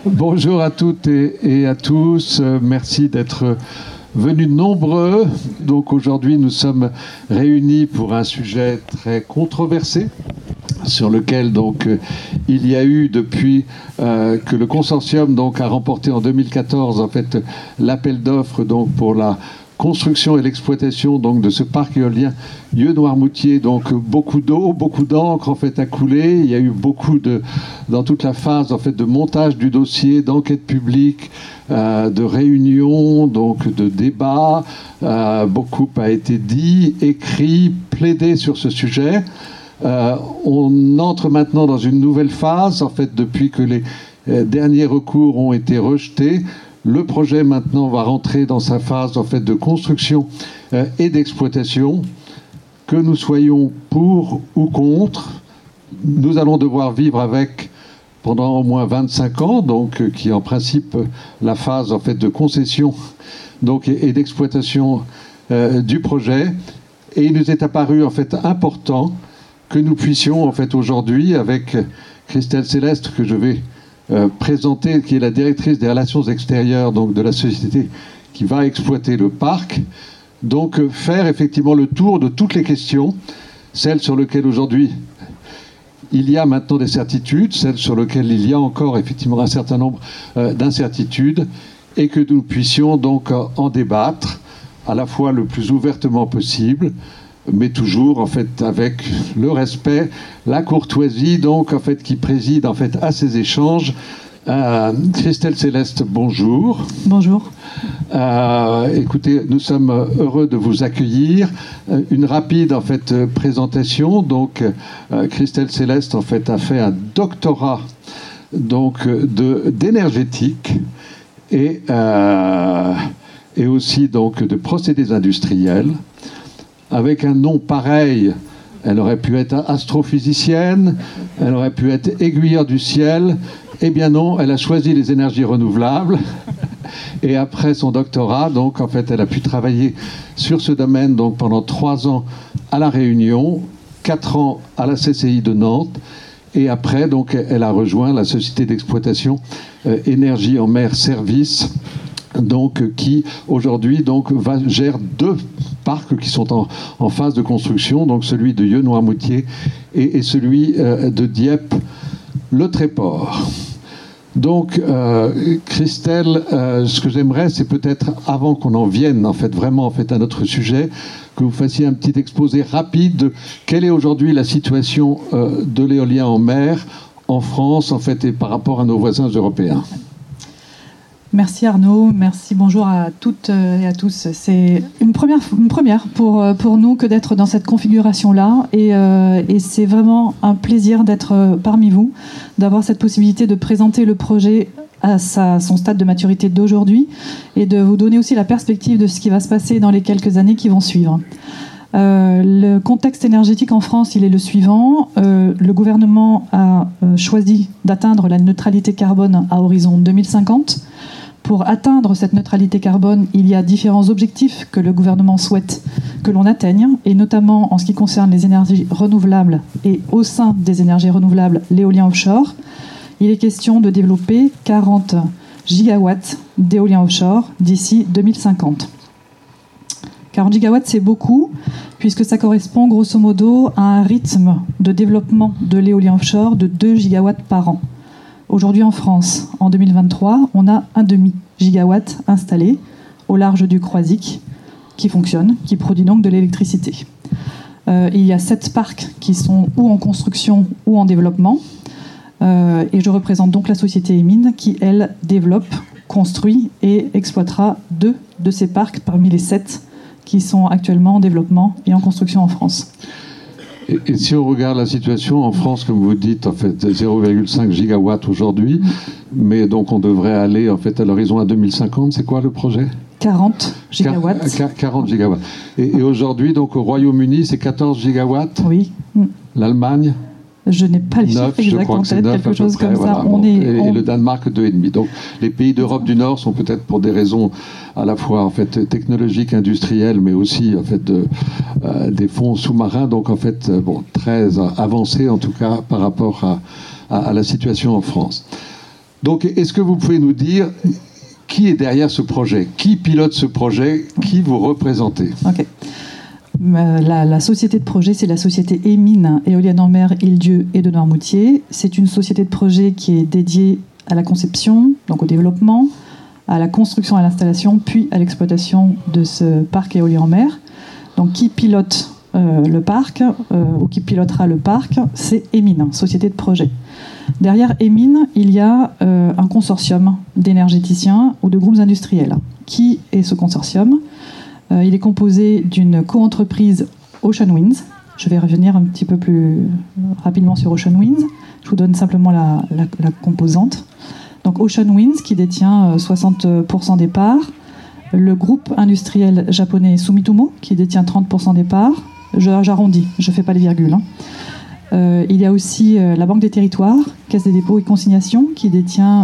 Bonjour à toutes et à tous. Merci d'être venus nombreux. Donc aujourd'hui, nous sommes réunis pour un sujet très controversé sur lequel donc il y a eu depuis que le consortium donc a remporté en 2014 en fait l'appel d'offres donc pour la construction et l'exploitation donc de ce parc éolien Yeux-Noirmoutier. Donc beaucoup d'eau, beaucoup d'encre en fait a coulé. Il y a eu beaucoup dans toute la phase en fait de montage du dossier, d'enquête publique, de réunions, donc de débats. Beaucoup a été dit, écrit, plaidé sur ce sujet. On entre maintenant dans une nouvelle phase en fait depuis que les derniers recours ont été rejetés. Le projet maintenant va rentrer dans sa phase en fait de construction et d'exploitation. Que nous soyons pour ou contre, nous allons devoir vivre avec pendant au moins 25 ans, donc qui est en principe la phase en fait de concession donc et d'exploitation du projet. Et il nous est apparu en fait important que nous puissions en fait aujourd'hui avec Christelle Céleste que je vais présentée, qui est la directrice des relations extérieures donc de la société qui va exploiter le parc, donc faire effectivement le tour de toutes les questions, celles sur lesquelles aujourd'hui il y a maintenant des certitudes, celles sur lesquelles il y a encore effectivement un certain nombre d'incertitudes, et que nous puissions donc en débattre à la fois le plus ouvertement possible, mais toujours en fait avec le respect, la courtoisie donc en fait qui préside en fait à ces échanges. Christelle Céleste, bonjour. Bonjour. Écoutez, nous sommes heureux de vous accueillir. Une rapide en fait présentation. Donc, Christelle Céleste en fait a fait un doctorat donc d'énergétique et aussi donc de procédés industriels. Avec un nom pareil, elle aurait pu être astrophysicienne, elle aurait pu être aiguilleur du ciel. Eh bien non, elle a choisi les énergies renouvelables. Et après son doctorat, donc en fait, elle a pu travailler sur ce domaine donc pendant 3 ans à La Réunion, 4 ans à la CCI de Nantes. Et après, donc, elle a rejoint la société d'exploitation Énergie en mer Service, donc qui aujourd'hui donc gère 2 parcs qui sont en phase de construction, donc celui de Yeux-Noirmoutier et celui de Dieppe-le Tréport. Donc Christelle, ce que j'aimerais, c'est peut-être avant qu'on en vienne en fait vraiment en fait à notre sujet, que vous fassiez un petit exposé rapide de quelle est aujourd'hui la situation de l'éolien en mer en France en fait et par rapport à nos voisins européens. Merci Arnaud, merci, bonjour à toutes et à tous. C'est une première pour nous que d'être dans cette configuration-là et c'est vraiment un plaisir d'être parmi vous, d'avoir cette possibilité de présenter le projet à son stade de maturité d'aujourd'hui et de vous donner aussi la perspective de ce qui va se passer dans les quelques années qui vont suivre. Le contexte énergétique en France, il est le suivant. Le gouvernement a choisi d'atteindre la neutralité carbone à horizon 2050. Pour atteindre cette neutralité carbone, il y a différents objectifs que le gouvernement souhaite que l'on atteigne, et notamment en ce qui concerne les énergies renouvelables et au sein des énergies renouvelables, l'éolien offshore. Il est question de développer 40 gigawatts d'éolien offshore d'ici 2050. 40 gigawatts, c'est beaucoup, puisque ça correspond grosso modo à un rythme de développement de l'éolien offshore de 2 gigawatts par an. Aujourd'hui en France, en 2023, on a un demi-gigawatt installé au large du Croisic qui fonctionne, qui produit donc de l'électricité. Il y a 7 parcs qui sont ou en construction ou en développement. Et je représente donc la société Emine qui, elle, développe, construit et exploitera 2 de ces parcs parmi les 7 qui sont actuellement en développement et en construction en France. Et si on regarde la situation en France, comme vous dites, en fait, 0,5 gigawatts aujourd'hui, mais donc on devrait aller en fait à l'horizon à 2050. C'est quoi le projet ? 40 gigawatts. 40 gigawatts. Et aujourd'hui, donc au Royaume-Uni, c'est 14 gigawatts. Oui. L'Allemagne ? Je n'ai pas les 9, chiffres exacts en tête, quelque chose comme voilà, ça. Bon. Et le Danemark 2,5. Donc les pays d'Europe du Nord sont peut-être pour des raisons à la fois en fait technologiques, industrielles, mais aussi en fait des fonds sous-marins. Donc en fait très avancés en tout cas par rapport à la situation en France. Donc, est-ce que vous pouvez nous dire qui est derrière ce projet? Qui pilote ce projet? Qui vous représentez? Ok. La société de projet, c'est la société Emine, éolienne en mer, Île-Dieu et de Noirmoutier. C'est une société de projet qui est dédiée à la conception, donc au développement, à la construction, à l'installation, puis à l'exploitation de ce parc éolien en mer. Donc, qui pilote le parc, ou qui pilotera le parc, c'est Emine, société de projet. Derrière Emine, il y a un consortium d'énergéticiens ou de groupes industriels. Qui est ce consortium? Il est composé d'une coentreprise Ocean Winds. Je vais revenir un petit peu plus rapidement sur Ocean Winds. Je vous donne simplement la composante. Donc Ocean Winds, qui détient 60% des parts. Le groupe industriel japonais Sumitomo, qui détient 30% des parts. J'arrondis, je ne fais pas les virgules. Il y a aussi la Banque des Territoires, Caisse des dépôts et consignations, qui détient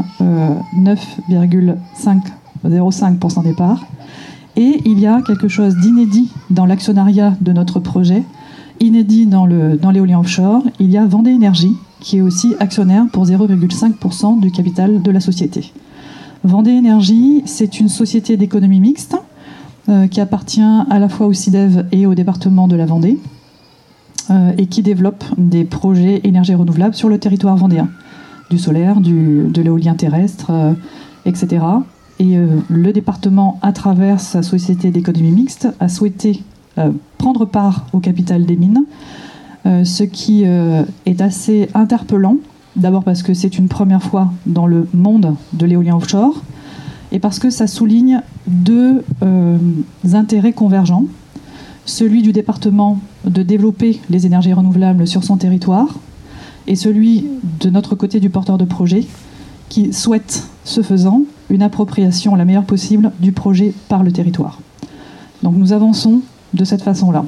9,05% des parts. Et il y a quelque chose d'inédit dans l'actionnariat de notre projet, inédit dans l'éolien offshore. Il y a Vendée Énergie, qui est aussi actionnaire pour 0,5% du capital de la société. Vendée Énergie, c'est une société d'économie mixte qui appartient à la fois au CIDEV et au département de la Vendée et qui développe des projets énergie renouvelable sur le territoire vendéen, du solaire, de l'éolien terrestre, etc. Et le département, à travers sa société d'économie mixte, a souhaité prendre part au capital des mines, ce qui est assez interpellant. D'abord parce que c'est une première fois dans le monde de l'éolien offshore, et parce que ça souligne deux intérêts convergents. Celui du département de développer les énergies renouvelables sur son territoire, et celui de notre côté du porteur de projet, qui souhaite, ce faisant, une appropriation la meilleure possible du projet par le territoire. Donc nous avançons de cette façon-là.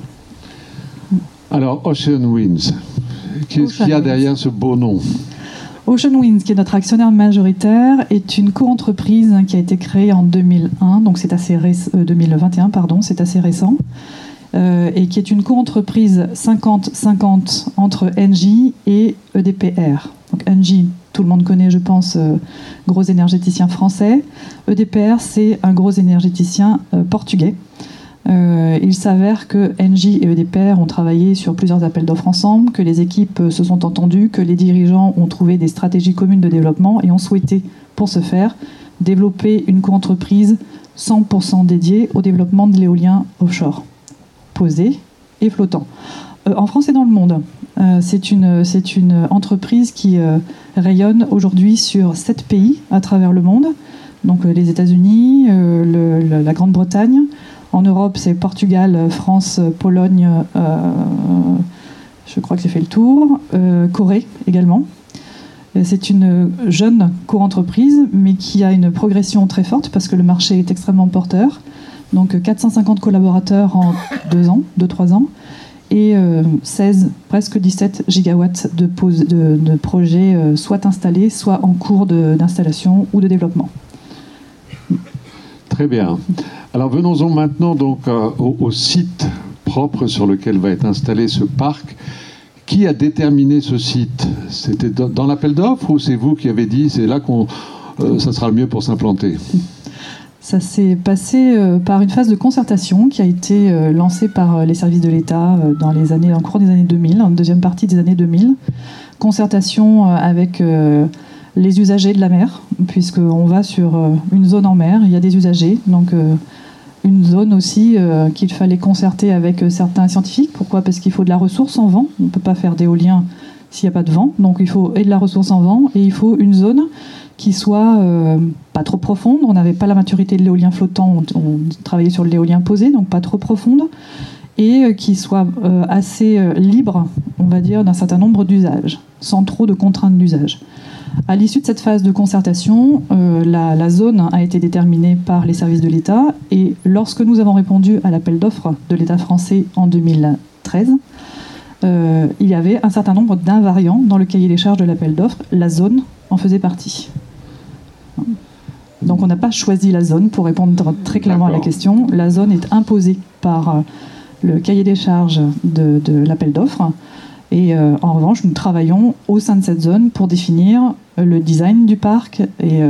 Alors, Ocean Winds, qu'est-ce qu'il y a derrière ce beau nom? Ocean Winds, qui est notre actionnaire majoritaire, est une coentreprise qui a été créée en 2001, donc c'est assez 2021, pardon, c'est assez récent, et qui est une coentreprise 50-50 entre Engie et EDPR. Donc Engie, tout le monde connaît, je pense, gros énergéticien français. EDPR, c'est un gros énergéticien portugais. Il s'avère que Engie et EDPR ont travaillé sur plusieurs appels d'offres ensemble, que les équipes se sont entendues, que les dirigeants ont trouvé des stratégies communes de développement et ont souhaité, pour ce faire, développer une coentreprise 100% dédiée au développement de l'éolien offshore, posé et flottant. En France et dans le monde. C'est une entreprise qui rayonne aujourd'hui sur 7 pays à travers le monde, donc les États-Unis, la Grande-Bretagne. En Europe, c'est Portugal, France, Pologne, je crois que j'ai fait le tour, Corée également. C'est une jeune coentreprise, mais qui a une progression très forte parce que le marché est extrêmement porteur. Donc 450 collaborateurs en 2-3 ans, et 16, presque 17 gigawatts de projets soit installés, soit en cours d'installation ou de développement. Très bien. Alors venons-en maintenant donc au site propre sur lequel va être installé ce parc. Qui a déterminé ce site? C'était dans l'appel d'offres ou c'est vous qui avez dit c'est là qu'on ça sera le mieux pour s'implanter? Ça s'est passé par une phase de concertation qui a été lancée par les services de l'État dans le cours des années 2000, en deuxième partie des années 2000. Concertation avec les usagers de la mer, puisqu'on va sur une zone en mer, il y a des usagers, donc une zone aussi qu'il fallait concerter avec certains scientifiques. Pourquoi? Parce qu'il faut de la ressource en vent, on ne peut pas faire d'éolien s'il n'y a pas de vent, donc il faut et de la ressource en vent, et il faut une zone qui soit pas trop profonde. On n'avait pas la maturité de l'éolien flottant, on travaillait sur l'éolien posé, donc pas trop profonde, et qui soit assez libre, on va dire, d'un certain nombre d'usages, sans trop de contraintes d'usage. À l'issue de cette phase de concertation, la zone a été déterminée par les services de l'État, et lorsque nous avons répondu à l'appel d'offres de l'État français en 2013, il y avait un certain nombre d'invariants dans le cahier des charges de l'appel d'offres. La zone en faisait partie. Donc on n'a pas choisi la zone, pour répondre très clairement à la question. La zone est imposée par le cahier des charges de l'appel d'offres. Et en revanche, nous travaillons au sein de cette zone pour définir le design du parc et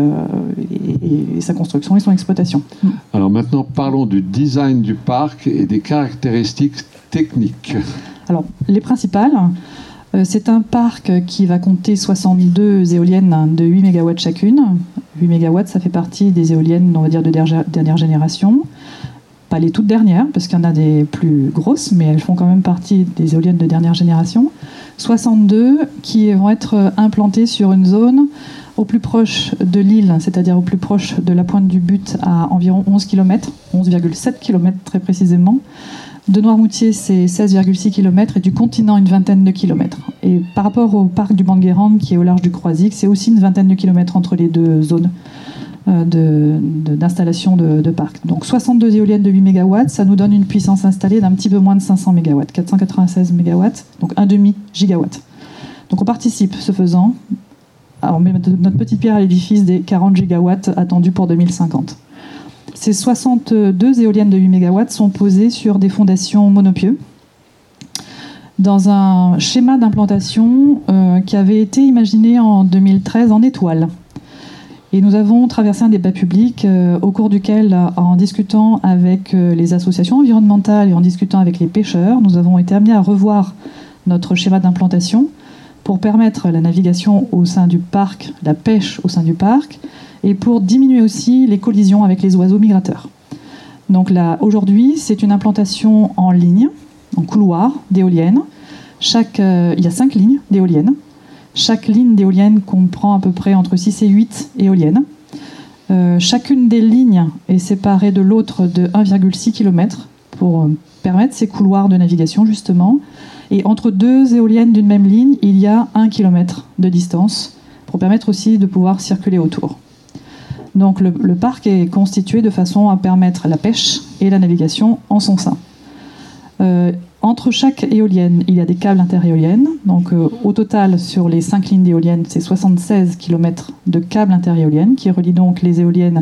sa construction et son exploitation. Alors maintenant, parlons du design du parc et des caractéristiques techniques. Alors, les principales, c'est un parc qui va compter 62 éoliennes de 8 MW chacune. 8 MW, ça fait partie des éoliennes, on va dire, de dernière génération. Pas les toutes dernières, parce qu'il y en a des plus grosses, mais elles font quand même partie des éoliennes de dernière génération. 62 qui vont être implantées sur une zone au plus proche de l'île, c'est-à-dire au plus proche de la pointe du but, à environ 11 km, 11,7 km très précisément. De Noirmoutier, c'est 16,6 km, et du continent, une vingtaine de kilomètres. Et par rapport au parc du Banc-Guérande, qui est au large du Croisic, c'est aussi une vingtaine de kilomètres entre les deux zones d'installation de parc. Donc 62 éoliennes de 8 MW, ça nous donne une puissance installée d'un petit peu moins de 500 MW, 496 MW, donc un demi-gigawatt. Donc on participe, ce faisant, on met notre petite pierre à l'édifice des 40 gigawatts attendus pour 2050. Ces 62 éoliennes de 8 MW sont posées sur des fondations monopieux, dans un schéma d'implantation qui avait été imaginé en 2013 en étoile. Et nous avons traversé un débat public au cours duquel, en discutant avec les associations environnementales et en discutant avec les pêcheurs, nous avons été amenés à revoir notre schéma d'implantation pour permettre la navigation au sein du parc, la pêche au sein du parc, et pour diminuer aussi les collisions avec les oiseaux migrateurs. Donc là, aujourd'hui, c'est une implantation en ligne, en couloir d'éoliennes. Il y a 5 lignes d'éoliennes. Chaque ligne d'éoliennes comprend à peu près entre 6 et 8 éoliennes. Chacune des lignes est séparée de l'autre de 1,6 km pour permettre ces couloirs de navigation, justement. Et entre deux éoliennes d'une même ligne, il y a 1 km de distance pour permettre aussi de pouvoir circuler autour. Donc le parc est constitué de façon à permettre la pêche et la navigation en son sein. Entre chaque éolienne, il y a des câbles interéoliennes. Donc, au total, sur les 5 lignes d'éoliennes, c'est 76 km de câbles interéoliennes qui relient donc les éoliennes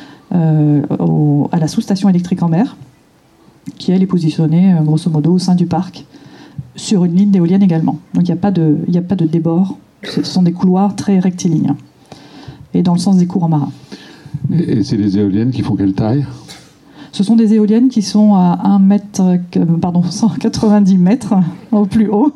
à la sous-station électrique en mer, qui, elle, est positionnée, grosso modo, au sein du parc, sur une ligne d'éolienne également. Donc, il n'y a pas de débord. Ce sont des couloirs très rectilignes et dans le sens des courants marins. Et c'est les éoliennes qui font quelle taille ? Ce sont des éoliennes qui sont à 190 mètres au plus haut.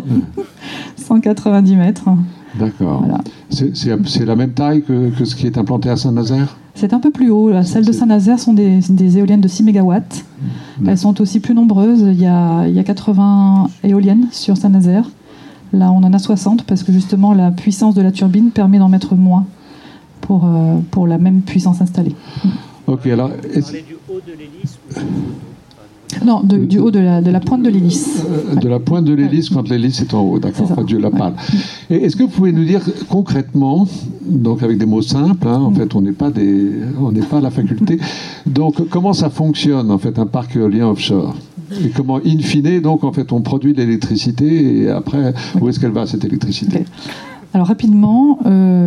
190 mètres. D'accord. Voilà. C'est la même taille que ce qui est implanté à Saint-Nazaire ? C'est un peu plus haut. Celles de Saint-Nazaire sont des éoliennes de 6 MW. Elles sont aussi plus nombreuses. Il y a 80 éoliennes sur Saint-Nazaire. Là, on en a 60 parce que justement, la puissance de la turbine permet d'en mettre moins pour la même puissance installée. Ok, alors... Vous parlez du haut de l'hélice ou... Non, du haut de la pointe de l'hélice. De la pointe de l'hélice quand l'hélice est en haut, d'accord, pas de la pale. Et est-ce que vous pouvez nous dire concrètement, donc avec des mots simples, en fait on n'est pas à la faculté, donc comment ça fonctionne en fait un parc éolien offshore ? Et comment, in fine, donc en fait on produit de l'électricité et après, où est-ce qu'elle va cette électricité ? Okay. Alors rapidement,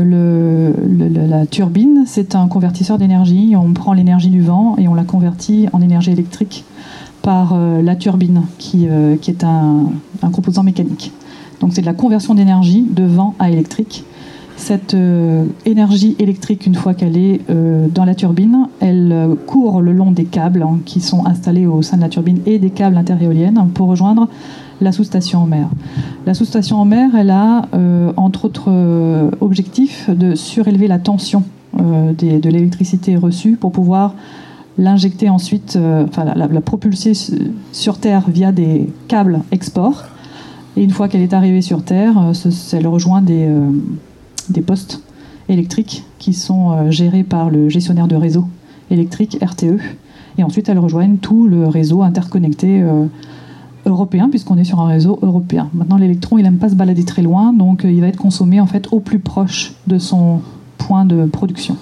la turbine, c'est un convertisseur d'énergie. On prend l'énergie du vent et on la convertit en énergie électrique par la turbine, qui est un composant mécanique. Donc c'est de la conversion d'énergie de vent à électrique. Cette énergie électrique, une fois qu'elle est dans la turbine, elle court le long des câbles qui sont installés au sein de la turbine et des câbles interéoliennes pour rejoindre la sous-station en mer. La sous-station en mer, elle a, entre autres objectifs, de surélever la tension de l'électricité reçue pour pouvoir l'injecter ensuite, la propulser sur Terre via des câbles export. Et une fois qu'elle est arrivée sur Terre, elle rejoint des postes électriques qui sont gérés par le gestionnaire de réseau électrique, RTE. Et ensuite, elles rejoignent tout le réseau interconnecté européen, puisqu'on est sur un réseau européen. Maintenant, l'électron, il n'aime pas se balader très loin, donc il va être consommé en fait au plus proche de son point de production.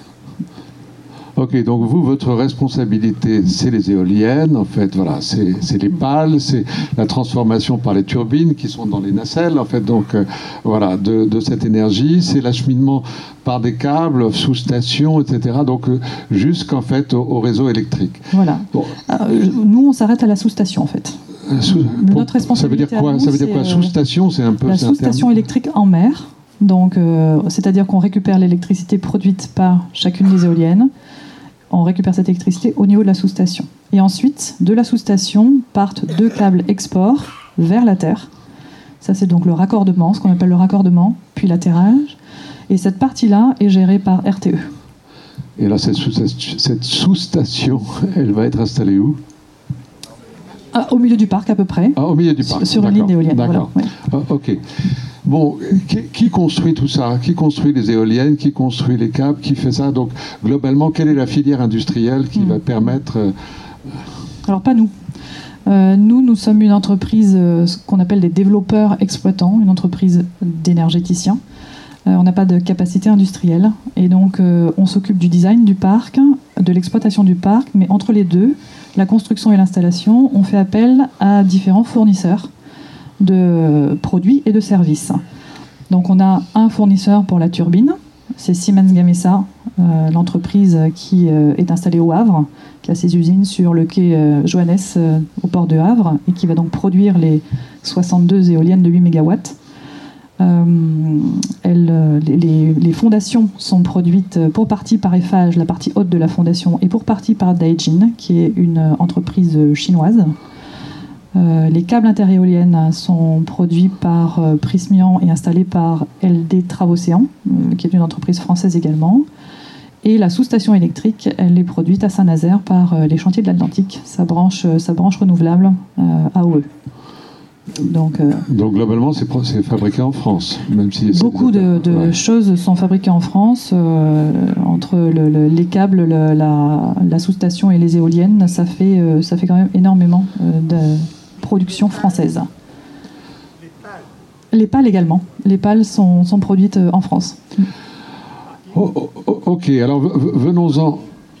Ok, donc vous, votre responsabilité, c'est les éoliennes, en fait, voilà, c'est les pales, c'est la transformation par les turbines qui sont dans les nacelles, en fait, donc voilà, de cette énergie, c'est l'acheminement par des câbles, sous-stations, etc., donc jusqu'en fait au réseau électrique. Voilà. Bon. Nous, on s'arrête à la sous-station, en fait. Notre responsabilité. Ça veut dire quoi Sous-station, c'est un peu. La sous-station électrique en mer. Donc, c'est-à-dire qu'on récupère l'électricité produite par chacune des éoliennes. On récupère cette électricité au niveau de la sous-station. Et ensuite, de la sous-station partent 2 câbles export vers la terre. Ça, c'est donc le raccordement, ce qu'on appelle le raccordement, puis l'atterrage. Et cette partie-là est gérée par RTE. Et là, cette sous-station, elle va être installée où ? Au milieu du parc, à peu près. Au milieu du parc. Sur une ligne d'éoliennes. D'accord. Voilà, oui. Ok. Bon, qui construit tout ça ? Qui construit les éoliennes ? Qui construit les câbles ? Qui fait ça ? Donc, globalement, quelle est la filière industrielle qui va permettre... Alors, pas nous. Nous sommes une entreprise, ce qu'on appelle des développeurs exploitants, une entreprise d'énergéticiens. On n'a pas de capacité industrielle. Et donc, on s'occupe du design du parc, de l'exploitation du parc, mais entre les deux, la construction et l'installation, on fait appel à différents fournisseurs de produits et de services. Donc, on a un fournisseur pour la turbine, c'est Siemens Gamesa, l'entreprise qui est installée au Havre, qui a ses usines sur le quai Johannes au port de Havre et qui va donc produire les 62 éoliennes de 8 MW. Les fondations sont produites pour partie par Eiffage, la partie haute de la fondation, et pour partie par Daejin, qui est une entreprise chinoise. Les câbles interéoliennes sont produits par Prysmian et installés par LD Travocéan, qui est une entreprise française également. Et la sous-station électrique, elle est produite à Saint-Nazaire par les chantiers de l'Atlantique, sa branche renouvelable AOE. Donc globalement, c'est fabriqué en France, même si beaucoup de choses sont fabriquées en France. Entre les câbles, la sous-station et les éoliennes, ça fait quand même énormément de production française. Les pales également. Les pales sont produites en France. Ok, alors venons-en.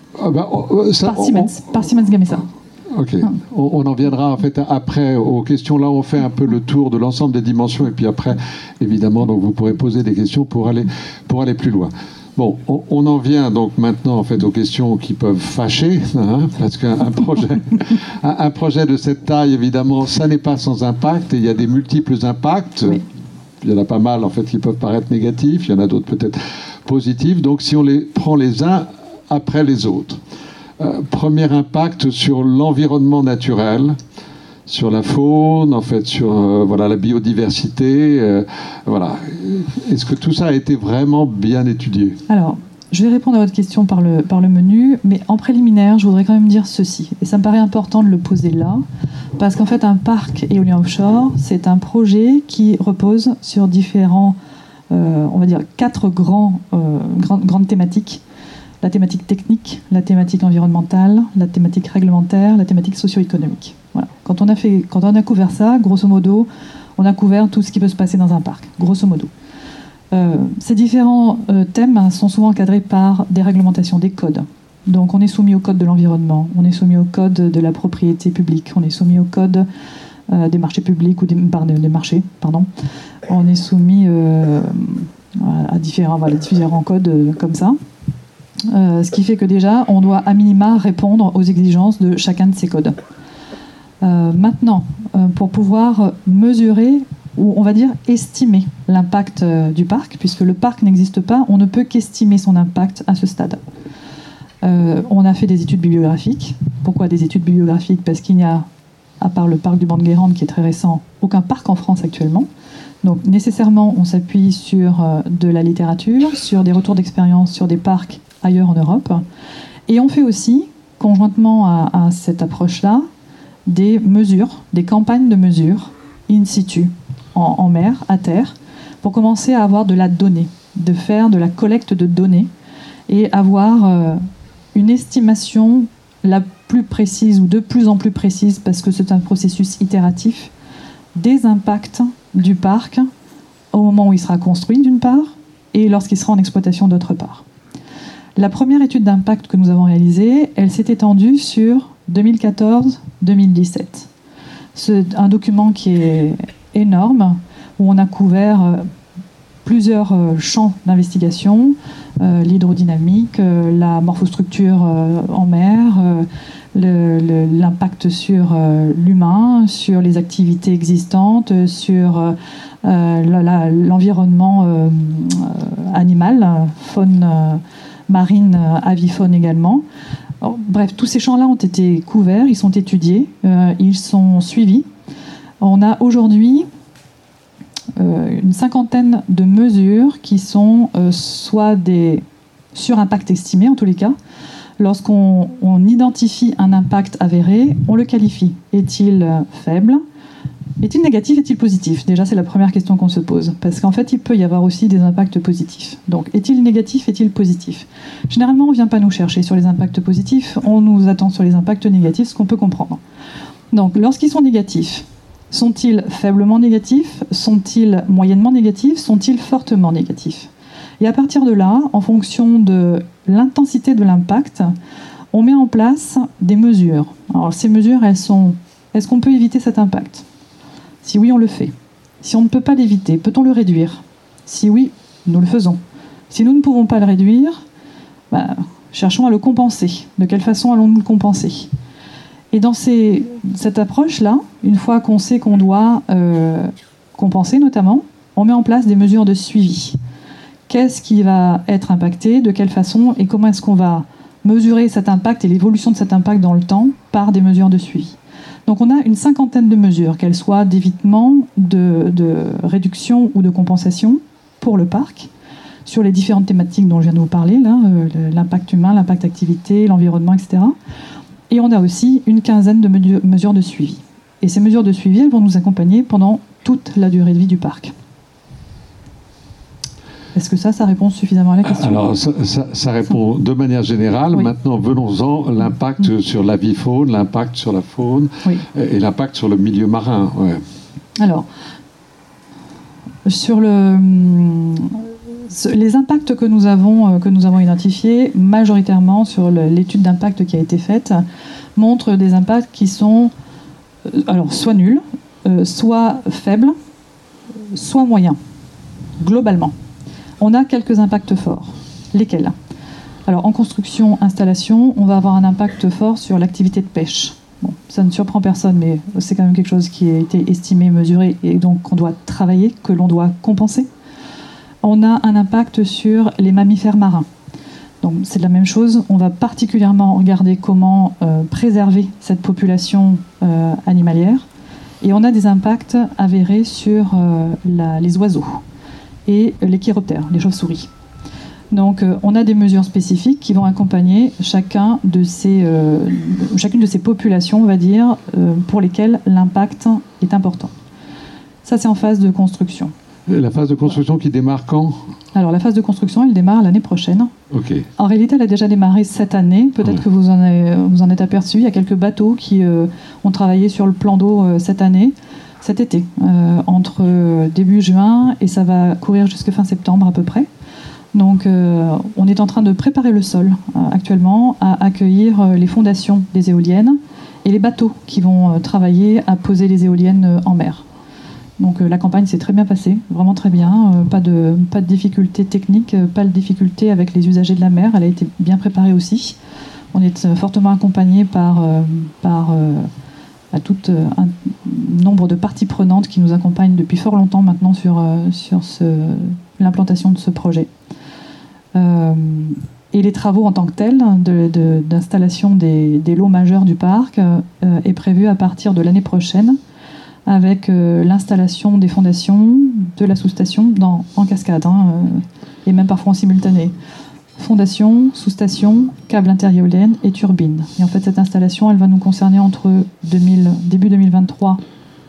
Par Siemens Gamesa. Ok, on en viendra en fait après aux questions. Là, on fait un peu le tour de l'ensemble des dimensions et puis après, évidemment, donc vous pourrez poser des questions pour aller plus loin. Bon, on en vient donc maintenant en fait aux questions qui peuvent fâcher, parce qu'un projet de cette taille, évidemment, ça n'est pas sans impact et il y a des multiples impacts. Oui. Il y en a pas mal en fait qui peuvent paraître négatifs, il y en a d'autres peut-être positifs. Donc, si on les prend les uns après les autres. Premier impact sur l'environnement naturel, sur la faune, en fait, sur la biodiversité. Voilà. Est-ce que tout ça a été vraiment bien étudié ? Alors, je vais répondre à votre question par le menu, mais en préliminaire, je voudrais quand même dire ceci. Et ça me paraît important de le poser là, parce qu'en fait, un parc éolien offshore, c'est un projet qui repose sur différents, on va dire, 4 grandes thématiques. La thématique technique, la thématique environnementale, la thématique réglementaire, la thématique socio-économique. Voilà. Quand on a couvert ça, grosso modo, on a couvert tout ce qui peut se passer dans un parc, grosso modo. Ces différents thèmes sont souvent encadrés par des réglementations, des codes. Donc on est soumis au code de l'environnement, on est soumis au code de la propriété publique, on est soumis au code des marchés publics ou des marchés, pardon. On est soumis à différents codes comme ça. Ce qui fait que déjà, on doit à minima répondre aux exigences de chacun de ces codes. Maintenant, pour pouvoir mesurer, ou on va dire estimer l'impact du parc, puisque le parc n'existe pas, on ne peut qu'estimer son impact à ce stade. On a fait des études bibliographiques. Pourquoi des études bibliographiques ? Parce qu'il n'y a, à part le parc du Banc-de-Guérande qui est très récent, aucun parc en France actuellement. Donc nécessairement, on s'appuie sur de la littérature, sur des retours d'expérience, sur des parcs ailleurs en Europe. Et on fait aussi, conjointement à cette approche-là, des mesures, des campagnes de mesures in situ, en mer, à terre, pour commencer à avoir de la donnée, de faire de la collecte de données et avoir une estimation la plus précise ou de plus en plus précise, parce que c'est un processus itératif, des impacts du parc au moment où il sera construit d'une part et lorsqu'il sera en exploitation d'autre part. La première étude d'impact que nous avons réalisée, elle s'est étendue sur 2014-2017. C'est un document qui est énorme, où on a couvert plusieurs champs d'investigation, l'hydrodynamique, la morphostructure en mer, l'impact sur l'humain, sur les activités existantes, sur l'environnement animal, faune marine, avifaune également. Alors, bref, tous ces champs-là ont été couverts, ils sont étudiés, ils sont suivis. On a aujourd'hui une cinquantaine de mesures qui sont soit des sur-impacts estimés, en tous les cas. Lorsqu'on identifie un impact avéré, on le qualifie. Est-il faible ? Est-il négatif ? Est-il positif ? Déjà, c'est la première question qu'on se pose. Parce qu'en fait, il peut y avoir aussi des impacts positifs. Donc, est-il négatif ? Est-il positif ? Généralement, on ne vient pas nous chercher sur les impacts positifs. On nous attend sur les impacts négatifs, ce qu'on peut comprendre. Donc, lorsqu'ils sont négatifs, sont-ils faiblement négatifs ? Sont-ils moyennement négatifs ? Sont-ils fortement négatifs ? Et à partir de là, en fonction de l'intensité de l'impact, on met en place des mesures. Alors, ces mesures, elles sont... Est-ce qu'on peut éviter cet impact ? Si oui, on le fait. Si on ne peut pas l'éviter, peut-on le réduire ? Si oui, nous le faisons. Si nous ne pouvons pas le réduire, cherchons à le compenser. De quelle façon allons-nous le compenser ? Et dans cette approche-là, une fois qu'on sait qu'on doit compenser notamment, on met en place des mesures de suivi. Qu'est-ce qui va être impacté, de quelle façon, et comment est-ce qu'on va mesurer cet impact et l'évolution de cet impact dans le temps par des mesures de suivi. Donc on a une cinquantaine de mesures, qu'elles soient d'évitement, de réduction ou de compensation pour le parc, sur les différentes thématiques dont je viens de vous parler, là, l'impact humain, l'impact activité, l'environnement, etc. Et on a aussi une quinzaine de mesures de suivi. Et ces mesures de suivi, elles vont nous accompagner pendant toute la durée de vie du parc. Est-ce que ça répond suffisamment à la question ? Alors, ça répond de manière générale. Oui. Maintenant, venons-en l'impact sur l'avifaune, l'impact sur la faune et l'impact sur le milieu marin. Ouais. Alors, sur les impacts que nous avons identifiés, majoritairement sur l'étude d'impact qui a été faite, montrent des impacts qui sont soit nuls, soit faibles, soit moyens, globalement. On a quelques impacts forts. Lesquels ? Alors, en construction, installation, on va avoir un impact fort sur l'activité de pêche. Bon, ça ne surprend personne, mais c'est quand même quelque chose qui a été estimé, mesuré, et donc qu'on doit travailler, que l'on doit compenser. On a un impact sur les mammifères marins. Donc, c'est la même chose. On va particulièrement regarder comment préserver cette population animalière. Et on a des impacts avérés sur les oiseaux et les chiroptères, les chauves-souris. Donc, on a des mesures spécifiques qui vont accompagner chacune de ces populations, on va dire, pour lesquelles l'impact est important. Ça, c'est en phase de construction. La phase de construction qui démarre quand ? Alors, la phase de construction, elle démarre l'année prochaine. Okay. En réalité, elle a déjà démarré cette année. Peut-être que vous en êtes aperçu. Il y a quelques bateaux qui ont travaillé sur le plan d'eau cet été, entre début juin et ça va courir jusqu'à fin septembre à peu près. Donc on est en train de préparer le sol actuellement à accueillir les fondations des éoliennes et les bateaux qui vont travailler à poser les éoliennes en mer. Donc la campagne s'est très bien passée, vraiment très bien, pas de difficultés techniques, pas de difficultés avec les usagers de la mer, elle a été bien préparée aussi. On est fortement accompagné par à tout un nombre de parties prenantes qui nous accompagnent depuis fort longtemps maintenant sur l'implantation de ce projet. Et les travaux en tant que tels d'installation des lots majeurs du parc est prévu à partir de l'année prochaine avec l'installation des fondations de la sous-station en cascade et même parfois en simultané. Fondation, sous-station, câble interéolienne et turbine. Et en fait, cette installation, elle va nous concerner entre début 2024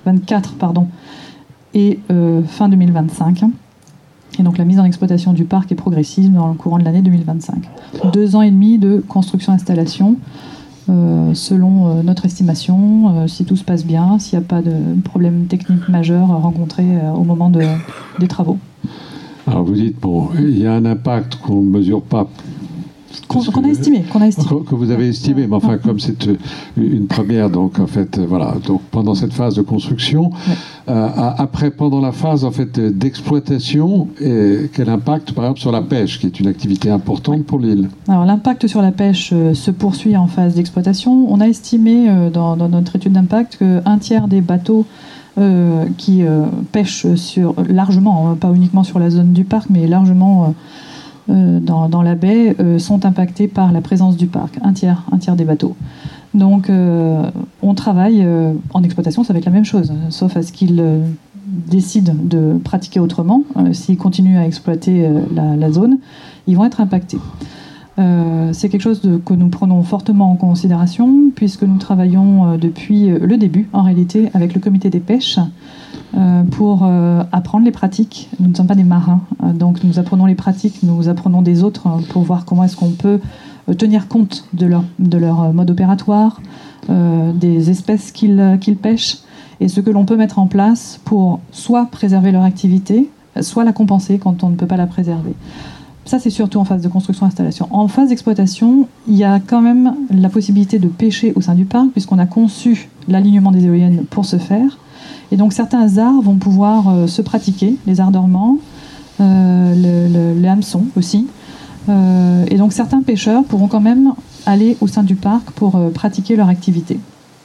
et fin 2025. Et donc, la mise en exploitation du parc est progressive dans le courant de l'année 2025. 2 ans et demi de construction-installation, selon notre estimation, si tout se passe bien, s'il n'y a pas de problème technique majeur rencontré au moment des travaux. Alors vous dites, il y a un impact qu'on ne mesure pas Qu'on a estimé. Que vous avez estimé, mais enfin, comme c'est une première, donc en fait, voilà. Donc pendant cette phase de construction, après, pendant la phase en fait d'exploitation, quel impact, par exemple, sur la pêche, qui est une activité importante pour l'île? Alors l'impact sur la pêche se poursuit en phase d'exploitation. On a estimé dans notre étude d'impact qu'un tiers des bateaux qui pêchent largement, pas uniquement sur la zone du parc, mais largement dans la baie, sont impactés par la présence du parc. Un tiers des bateaux. Donc on travaille en exploitation, ça va être la même chose, sauf à ce qu'ils décident de pratiquer autrement. S'ils continuent à exploiter la zone, ils vont être impactés. C'est quelque chose que nous prenons fortement en considération, puisque nous travaillons depuis le début, en réalité, avec le comité des pêches, pour apprendre les pratiques. Nous ne sommes pas des marins, donc nous apprenons les pratiques, nous apprenons des autres pour voir comment est-ce qu'on peut tenir compte de leur mode opératoire, des espèces qu'ils pêchent, et ce que l'on peut mettre en place pour soit préserver leur activité, soit la compenser quand on ne peut pas la préserver. Ça, c'est surtout en phase de construction-installation. En phase d'exploitation, il y a quand même la possibilité de pêcher au sein du parc, puisqu'on a conçu l'alignement des éoliennes pour ce faire. Et donc, certains arts vont pouvoir se pratiquer, les arts dormants, les hameçons aussi. Et donc, certains pêcheurs pourront quand même aller au sein du parc pour pratiquer leur activité.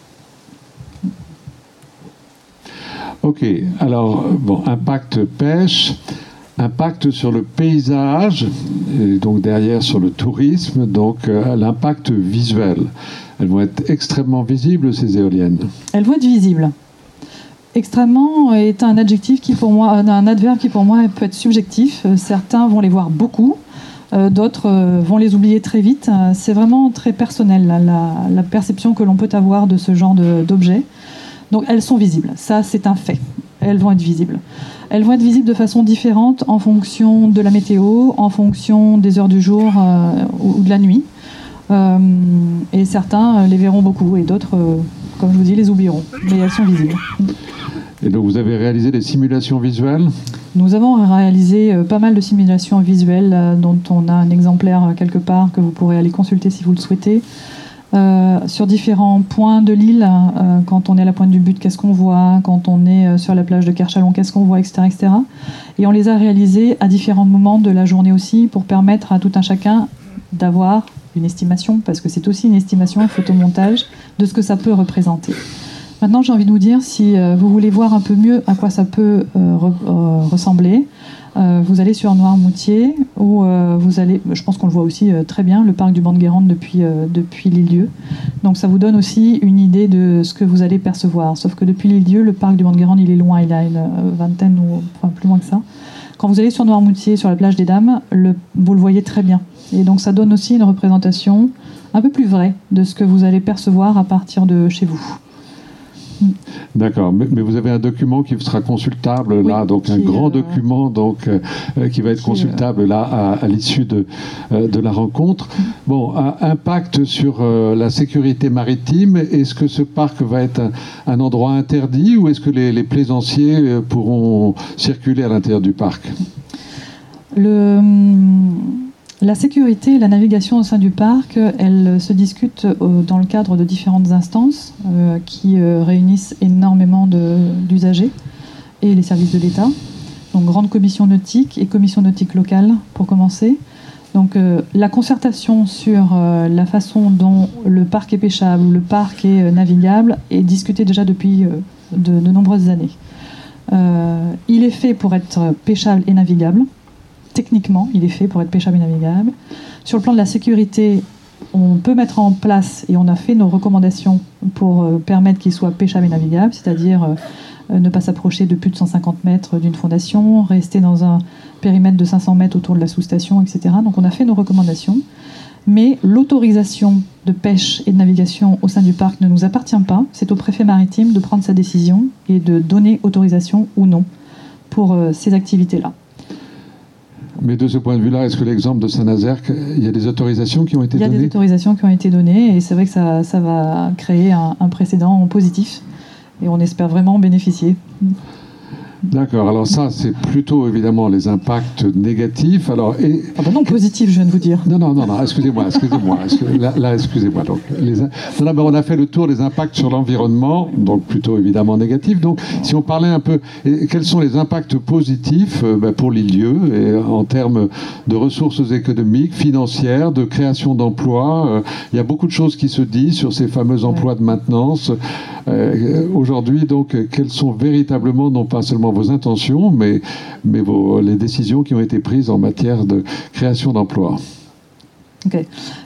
Ok, alors, impact pêche. Impact sur le paysage, et donc derrière sur le tourisme, donc l'impact visuel. Elles vont être extrêmement visibles, ces éoliennes. Elles vont être visibles. Extrêmement est un adjectif un adverbe qui pour moi peut être subjectif. Certains vont les voir beaucoup, d'autres vont les oublier très vite. C'est vraiment très personnel, la perception que l'on peut avoir de ce genre d'objets. Donc elles sont visibles, ça c'est un fait. Elles vont être visibles. Elles vont être visibles de façon différente en fonction de la météo, en fonction des heures du jour ou de la nuit. Et certains les verront beaucoup et d'autres, comme je vous dis, les oublieront. Mais elles sont visibles. Et donc vous avez réalisé des simulations visuelles ? Nous avons réalisé pas mal de simulations visuelles dont on a un exemplaire quelque part que vous pourrez aller consulter si vous le souhaitez. Sur différents points de l'île, quand on est à la pointe du but, qu'est-ce qu'on voit, quand on est sur la plage de Kerchalon, qu'est-ce qu'on voit, etc., etc. Et on les a réalisés à différents moments de la journée aussi pour permettre à tout un chacun d'avoir une estimation, parce que c'est aussi une estimation, un photomontage, de ce que ça peut représenter. Maintenant, j'ai envie de vous dire, si vous voulez voir un peu mieux à quoi ça peut ressembler, vous allez sur Noirmoutier, où vous allez, je pense qu'on le voit aussi très bien, le parc du Banc de Guérande depuis l'île-dieu. Donc ça vous donne aussi une idée de ce que vous allez percevoir. Sauf que depuis l'île-dieu, le parc du Banc de Guérande, il est loin, il a une vingtaine, ou enfin plus loin que ça. Quand vous allez sur Noirmoutier, sur la plage des Dames, vous le voyez très bien. Et donc ça donne aussi une représentation un peu plus vraie de ce que vous allez percevoir à partir de chez vous. D'accord, mais vous avez un document qui sera consultable là, donc un grand document donc qui va être consultable là à l'issue de la rencontre. Bon, impact sur la sécurité maritime. Est-ce que ce parc va être un endroit interdit ou est-ce que les plaisanciers pourront circuler à l'intérieur du parc ? La sécurité et la navigation au sein du parc, elles se discutent dans le cadre de différentes instances qui réunissent énormément d'usagers et les services de l'État. Donc, grande commission nautique et commission nautique locale, pour commencer. Donc, la concertation sur la façon dont le parc est pêchable ou le parc est navigable est discutée déjà depuis de nombreuses années. Il est fait pour être pêchable et navigable. Techniquement, il est fait pour être pêchable et navigable. Sur le plan de la sécurité, on peut mettre en place, et on a fait nos recommandations pour permettre qu'il soit pêchable et navigable, c'est-à-dire ne pas s'approcher de plus de 150 mètres d'une fondation, rester dans un périmètre de 500 mètres autour de la sous-station, etc. Donc on a fait nos recommandations. Mais l'autorisation de pêche et de navigation au sein du parc ne nous appartient pas. C'est au préfet maritime de prendre sa décision et de donner autorisation ou non pour ces activités-là. Mais de ce point de vue-là, est-ce que l'exemple de Saint-Nazaire, il y a des autorisations qui ont été données ? Il y a des autorisations qui ont été données et c'est vrai que ça va créer un précédent positif et on espère vraiment en bénéficier. D'accord, alors ça, c'est plutôt évidemment les impacts négatifs. Alors, non, positifs, je viens de vous dire. Non, excusez-moi. Là, excusez-moi. Donc, mais on a fait le tour des impacts sur l'environnement, donc plutôt évidemment négatifs. Donc, si on parlait un peu, quels sont les impacts positifs pour l'île-Dieu en termes de ressources économiques, financières, de création d'emplois. Il y a beaucoup de choses qui se disent sur ces fameux emplois de maintenance. Aujourd'hui, donc, quelles sont véritablement, non pas seulement vos intentions, mais les décisions qui ont été prises en matière de création d'emplois? Ok.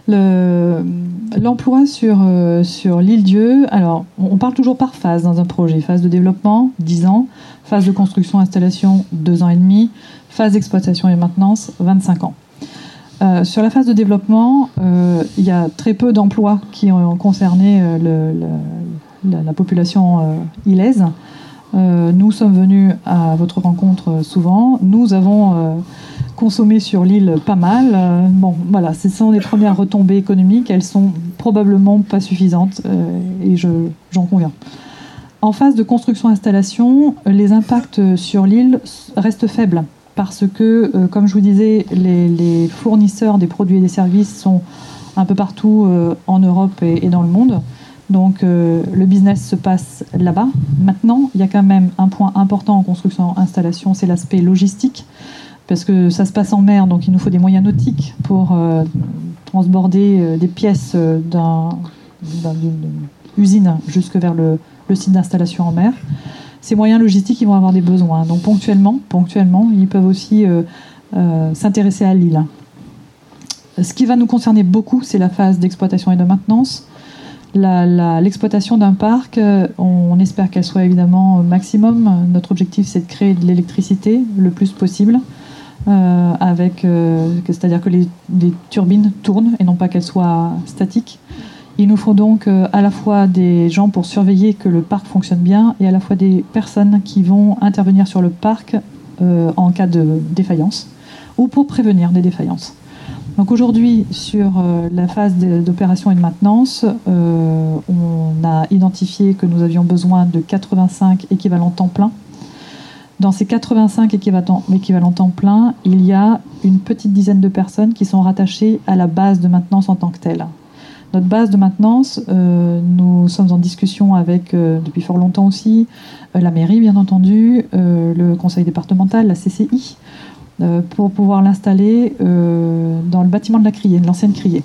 L'emploi sur l'île-Dieu, alors on parle toujours par phase dans un projet. Phase de développement, 10 ans. Phase de construction, installation, 2 ans et demi. Phase d'exploitation et maintenance, 25 ans. Sur la phase de développement, il y a très peu d'emplois qui ont concerné la population ilaise. Nous sommes venus à votre rencontre souvent. Nous avons consommé sur l'île pas mal. Voilà, ce sont les premières retombées économiques. Elles sont probablement pas suffisantes et j'en conviens. En phase de construction-installation, les impacts sur l'île restent faibles parce que, comme je vous disais, les fournisseurs des produits et des services sont un peu partout en Europe et dans le monde. Donc le business se passe là-bas. Maintenant, il y a quand même un point important en construction-installation, c'est l'aspect logistique, parce que ça se passe en mer, donc il nous faut des moyens nautiques pour transborder des pièces d'une usine jusque vers le site d'installation en mer. Ces moyens logistiques, ils vont avoir des besoins. Donc ponctuellement, ils peuvent aussi s'intéresser à l'île. Ce qui va nous concerner beaucoup, c'est la phase d'exploitation et de maintenance. L'exploitation d'un parc, on espère qu'elle soit évidemment au maximum. Notre objectif, c'est de créer de l'électricité le plus possible, c'est-à-dire que les turbines tournent et non pas qu'elles soient statiques. Il nous faut donc à la fois des gens pour surveiller que le parc fonctionne bien et à la fois des personnes qui vont intervenir sur le parc en cas de défaillance ou pour prévenir des défaillances. Donc aujourd'hui, sur la phase d'opération et de maintenance, on a identifié que nous avions besoin de 85 équivalents temps plein. Dans ces 85 équivalents temps plein, il y a une petite dizaine de personnes qui sont rattachées à la base de maintenance en tant que telle. Notre base de maintenance, nous sommes en discussion avec, depuis fort longtemps aussi, la mairie bien entendu, le conseil départemental, la CCI, pour pouvoir l'installer dans le bâtiment de la criée, de l'ancienne criée.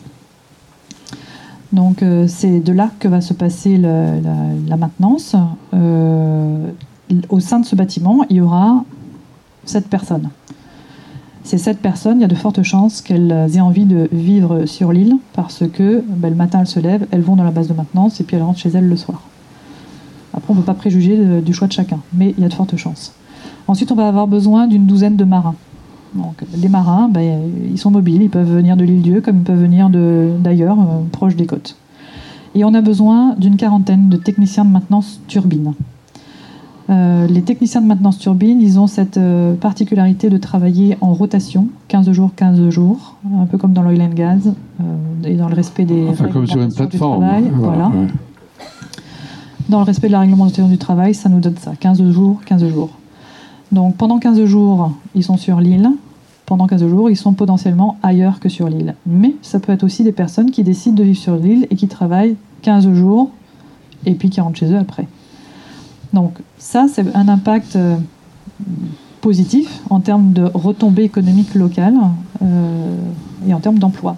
Donc c'est de là que va se passer la maintenance. Au sein de ce bâtiment, il y aura 7 personnes. Ces 7 personnes, il y a de fortes chances qu'elles aient envie de vivre sur l'île parce que le matin, elles se lèvent, elles vont dans la base de maintenance et puis elles rentrent chez elles le soir. Après, on ne peut pas préjuger du choix de chacun, mais il y a de fortes chances. Ensuite, on va avoir besoin d'une douzaine de marins. Donc, les marins, ils sont mobiles, ils peuvent venir de l'île-Dieu comme ils peuvent venir d'ailleurs, proche des côtes. Et on a besoin d'une quarantaine de techniciens de maintenance turbine. Les techniciens de maintenance turbine, ils ont cette particularité de travailler en rotation, 15 jours, 15 jours, un peu comme dans l'oil and gas, et dans le respect des comme sur une plateforme. Voilà. Ouais. Dans le respect de la réglementation du travail, ça nous donne ça, 15 jours, 15 jours. Donc pendant 15 jours, ils sont sur l'île. Pendant 15 jours, ils sont potentiellement ailleurs que sur l'île. Mais ça peut être aussi des personnes qui décident de vivre sur l'île et qui travaillent 15 jours et puis qui rentrent chez eux après. Donc ça, c'est un impact positif en termes de retombées économiques locales et en termes d'emploi.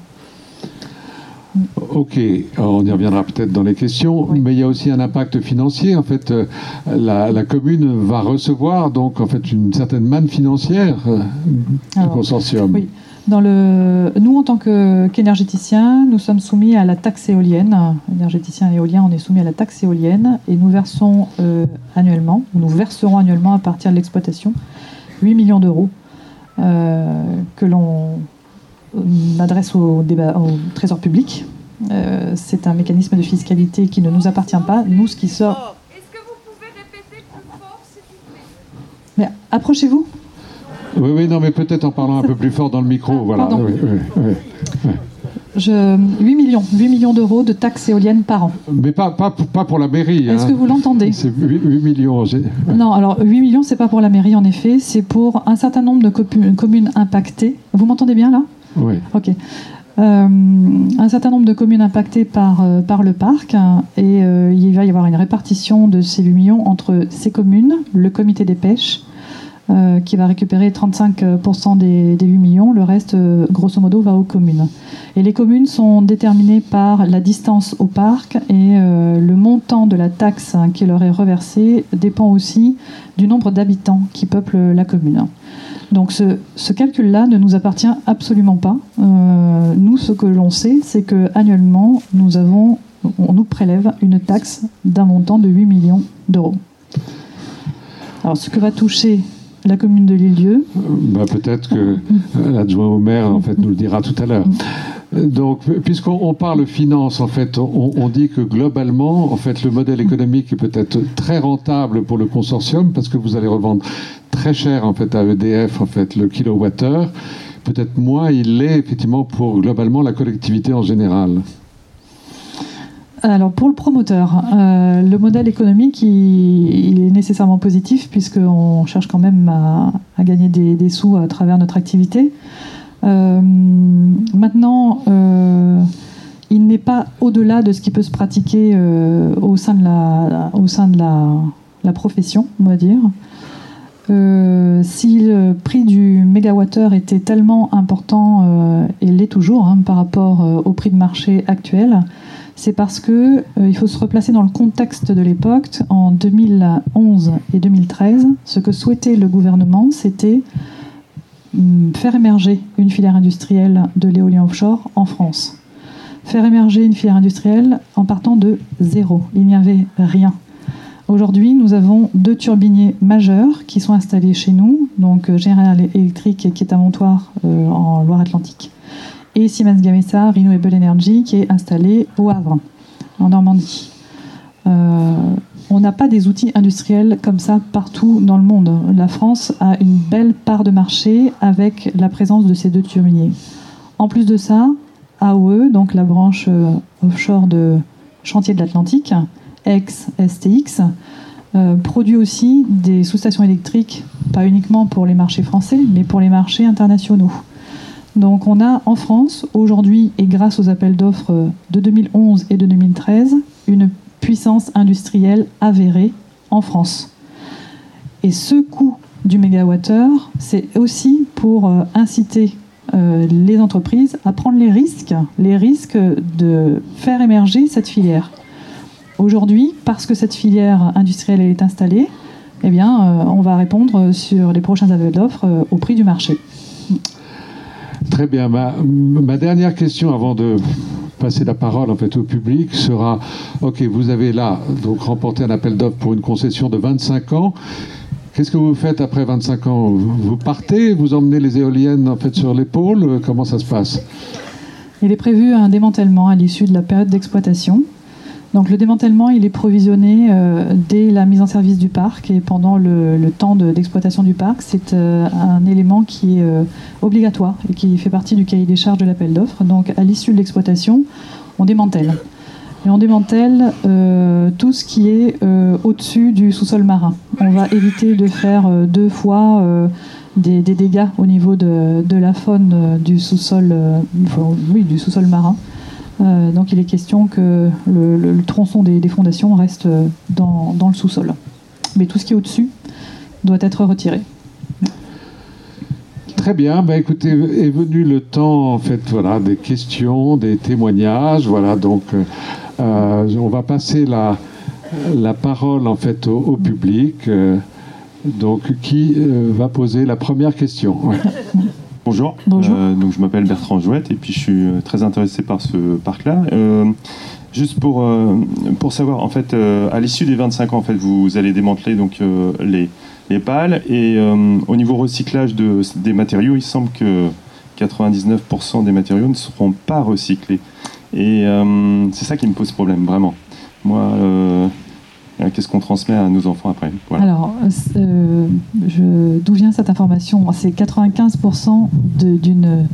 Ok, alors on y reviendra peut-être dans les questions, oui. Mais il y a aussi un impact financier. En fait, la commune va recevoir donc en fait une certaine manne financière du consortium. Oui. Nous, en tant qu'énergéticiens, nous sommes soumis à la taxe éolienne. Énergéticiens et éoliens, on est soumis à la taxe éolienne et nous versons nous verserons annuellement à partir de l'exploitation 8 millions d'euros que l'on adresse au trésor public. C'est un mécanisme de fiscalité qui ne nous appartient pas. Nous, ce qui sort... Est-ce que vous pouvez répéter plus fort, s'il vous plaît ? Mais approchez-vous. Oui, non, mais peut-être en parlant un peu plus fort dans le micro. Voilà. Oui. 8 millions d'euros de taxes éoliennes par an. Mais pas pour la mairie. Est-ce que vous l'entendez? C'est 8 millions. Non, alors 8 millions, c'est pas pour la mairie, en effet. C'est pour un certain nombre de communes impactées. Vous m'entendez bien, là? Oui. Ok. Un certain nombre de communes impactées par le parc, et il va y avoir une répartition de ces 8 millions entre ces communes, le comité des pêches, qui va récupérer 35% des 8 millions. Le reste, grosso modo, va aux communes. Et les communes sont déterminées par la distance au parc, et le montant de la taxe qui leur est reversée dépend aussi du nombre d'habitants qui peuplent la commune. Donc ce calcul-là ne nous appartient absolument pas. Nous, ce que l'on sait, c'est qu'annuellement, on nous prélève une taxe d'un montant de 8 millions d'euros. Alors, ce que va toucher la commune de L'Île-d'Yeu... peut-être que l'adjoint au maire en fait, nous le dira tout à l'heure. Donc, puisqu'on parle finance, en fait, on dit que globalement, en fait, le modèle économique est peut-être très rentable pour le consortium parce que vous allez revendre très cher en fait à EDF en fait le kilowattheure. Peut-être moins il l'est effectivement pour globalement la collectivité en général. Alors pour le promoteur, le modèle économique il est nécessairement positif puisqu'on cherche quand même à gagner des sous à travers notre activité. Maintenant, il n'est pas au-delà de ce qui peut se pratiquer au sein de la profession, on va dire. Si le prix du mégawattheure était tellement important, et l'est toujours par rapport au prix de marché actuel, c'est parce que il faut se replacer dans le contexte de l'époque. En 2011 et 2013, ce que souhaitait le gouvernement, c'était faire émerger une filière industrielle de l'éolien offshore en France. Faire émerger une filière industrielle en partant de zéro. Il n'y avait rien. Aujourd'hui, nous avons 2 turbiniers majeurs qui sont installés chez nous, donc General Electric qui est à Montoire en Loire-Atlantique, et Siemens Gamesa Renewable Energy qui est installé au Havre, en Normandie. On n'a pas des outils industriels comme ça partout dans le monde. La France a une belle part de marché avec la présence de ces 2 turbiniers. En plus de ça, AOE, donc la branche offshore de Chantier de l'Atlantique, ex-STX, produit aussi des sous-stations électriques, pas uniquement pour les marchés français, mais pour les marchés internationaux. Donc on a en France, aujourd'hui, et grâce aux appels d'offres de 2011 et de 2013, une puissance industrielle avérée en France. Et ce coût du mégawattheure, c'est aussi pour inciter les entreprises à prendre les risques de faire émerger cette filière. Aujourd'hui, parce que cette filière industrielle est installée, eh bien, on va répondre sur les prochains appels d'offres au prix du marché. Très bien. Ma dernière question avant de passer la parole en fait au public sera, ok, vous avez là donc remporté un appel d'offres pour une concession de 25 ans. Qu'est-ce que vous faites après 25 ans? Vous partez, vous emmenez les éoliennes en fait sur l'épaule? Comment ça se passe? Il est prévu un démantèlement à l'issue de la période d'exploitation. Donc le démantèlement, il est provisionné dès la mise en service du parc et pendant le temps d'exploitation du parc. C'est un élément qui est obligatoire et qui fait partie du cahier des charges de l'appel d'offres. Donc à l'issue de l'exploitation, on démantèle. Et on démantèle tout ce qui est au-dessus du sous-sol marin. On va éviter de faire 2 fois des dégâts au niveau de la faune du sous-sol, du sous-sol marin. Donc il est question que le tronçon des fondations reste dans le sous-sol. Mais tout ce qui est au-dessus doit être retiré. Très bien. Écoutez, est venu le temps en fait, voilà, des questions, des témoignages. Voilà, donc on va passer la parole en fait au public. Donc qui va poser la première question? Ouais. Bonjour, donc je m'appelle Bertrand Jouette et puis je suis très intéressé par ce parc-là. Juste pour savoir, en fait, à l'issue des 25 ans, en fait, vous allez démanteler donc, les pales et au niveau recyclage des matériaux, il semble que 99% des matériaux ne seront pas recyclés. Et c'est ça qui me pose problème, vraiment. Moi, qu'est-ce qu'on transmet à nos enfants après? Voilà. Alors, d'où vient cette information? C'est 95% d'une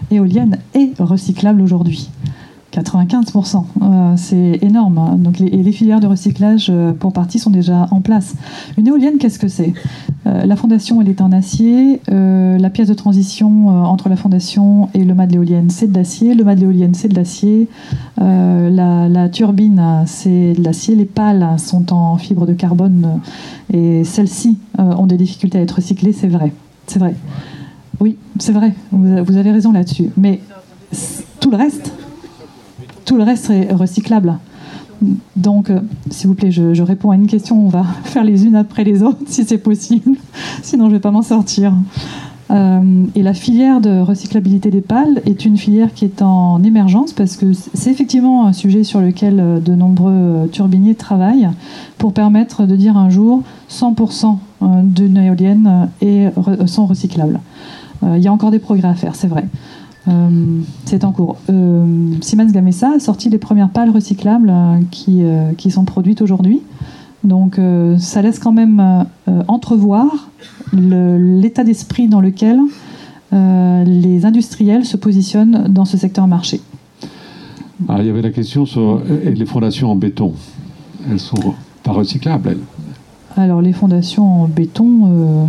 éolienne est recyclable aujourd'hui. 95%, c'est énorme. Donc les filières de recyclage, pour partie, sont déjà en place. Une éolienne, qu'est-ce que c'est ? La fondation, elle est en acier. La pièce de transition entre la fondation et le mât de l'éolienne, c'est de l'acier. Le mât de l'éolienne, c'est de l'acier. La turbine, c'est de l'acier. Les pales sont en fibre de carbone. Et celles-ci ont des difficultés à être recyclées, c'est vrai. C'est vrai. Oui, c'est vrai. Vous avez raison là-dessus. Mais tout le reste est recyclable. Donc, s'il vous plaît, je réponds à une question. On va faire les unes après les autres, si c'est possible. Sinon, je ne vais pas m'en sortir. Et la filière de recyclabilité des pales est une filière qui est en émergence parce que c'est effectivement un sujet sur lequel de nombreux turbiniers travaillent pour permettre de dire un jour 100% d'une éolienne sont recyclables. Il y a encore des progrès à faire, c'est vrai. C'est en cours. Siemens Gamesa a sorti les premières pales recyclables qui sont produites aujourd'hui. Donc ça laisse quand même entrevoir l'état d'esprit dans lequel les industriels se positionnent dans ce secteur marché. Il y avait la question sur les fondations en béton. Elles ne sont pas recyclables, elles. Alors les fondations en béton,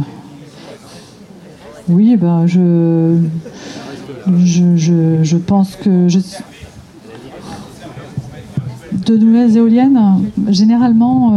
oui, je pense que de nouvelles éoliennes, généralement,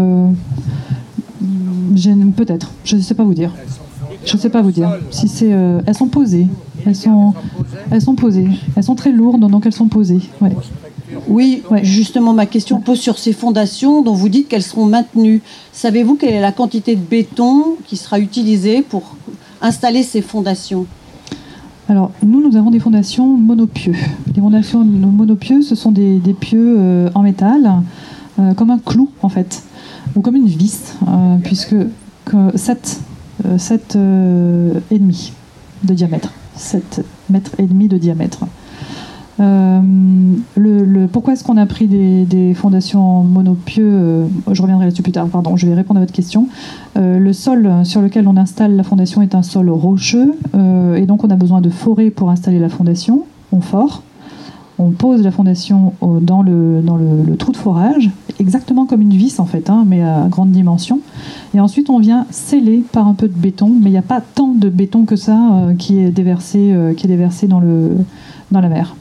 peut-être. Je ne sais pas vous dire. Si c'est, elles sont posées. Elles sont posées. Elles sont très lourdes, donc elles sont posées. Ouais. Oui, justement, ma question pose sur ces fondations dont vous dites qu'elles seront maintenues. Savez-vous quelle est la quantité de béton qui sera utilisée pour installer ces fondations ? Alors, nous avons des fondations monopieux. Les fondations monopieux, ce sont des pieux en métal, comme un clou, en fait, ou comme une vis, puisque 7 et demi de diamètre. 7 mètres et demi de diamètre. Pourquoi est-ce qu'on a pris des fondations monopieux je reviendrai là-dessus plus tard, pardon, je vais répondre à votre question. Le sol sur lequel on installe la fondation est un sol rocheux, et donc on a besoin de forer pour installer la fondation. On fore, on pose la fondation dans le trou de forage, exactement comme une vis en fait, mais à grande dimension. Et ensuite on vient sceller par un peu de béton, mais il n'y a pas tant de béton que ça qui est déversé dans la mer.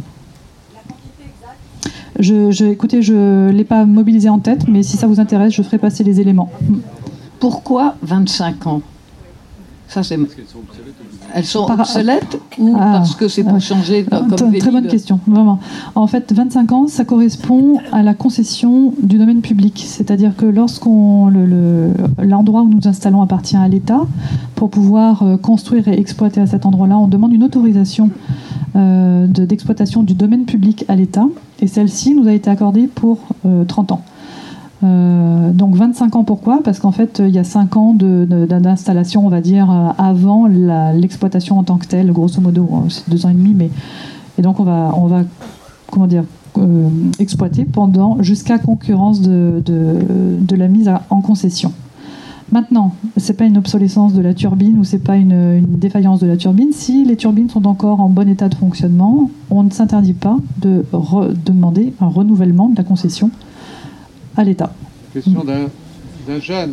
Écoutez, je ne l'ai pas mobilisé en tête, mais si ça vous intéresse, je ferai passer les éléments. Pourquoi 25 ans ? Ça, c'est... Elles sont obsolètes ou parce que c'est pour changer comme Très bonne question, vraiment. En fait, 25 ans, ça correspond à la concession du domaine public. C'est-à-dire que l'endroit où nous installons appartient à l'État, pour pouvoir construire et exploiter à cet endroit-là, on demande une autorisation d'exploitation du domaine public à l'État, et celle-ci nous a été accordée pour 30 ans. Donc 25 ans, pourquoi ? Parce qu'en fait, il y a 5 ans d'installation, on va dire, avant l'exploitation en tant que telle, grosso modo, c'est 2 ans et demi, mais... Et donc on va exploiter jusqu'à concurrence de la mise en concession. Maintenant, ce n'est pas une obsolescence de la turbine ou ce n'est pas une défaillance de la turbine. Si les turbines sont encore en bon état de fonctionnement, on ne s'interdit pas de demander un renouvellement de la concession à l'État. Question d'un jeune.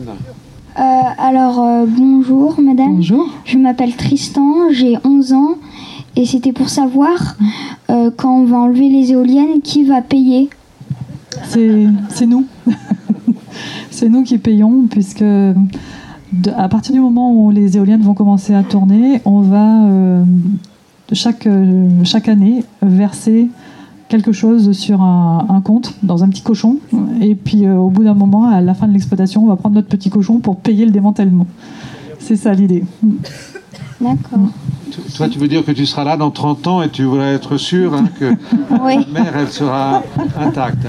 Bonjour madame. Bonjour. Je m'appelle Tristan, j'ai 11 ans et c'était pour savoir quand on va enlever les éoliennes, qui va payer ? C'est nous. C'est nous qui payons, puisque à partir du moment où les éoliennes vont commencer à tourner, on va chaque année verser quelque chose sur un compte, dans un petit cochon, et puis au bout d'un moment, à la fin de l'exploitation, on va prendre notre petit cochon pour payer le démantèlement. C'est ça l'idée. D'accord. Toi, tu veux dire que tu seras là dans 30 ans et tu voudrais être sûr que oui. la mer, elle sera intacte.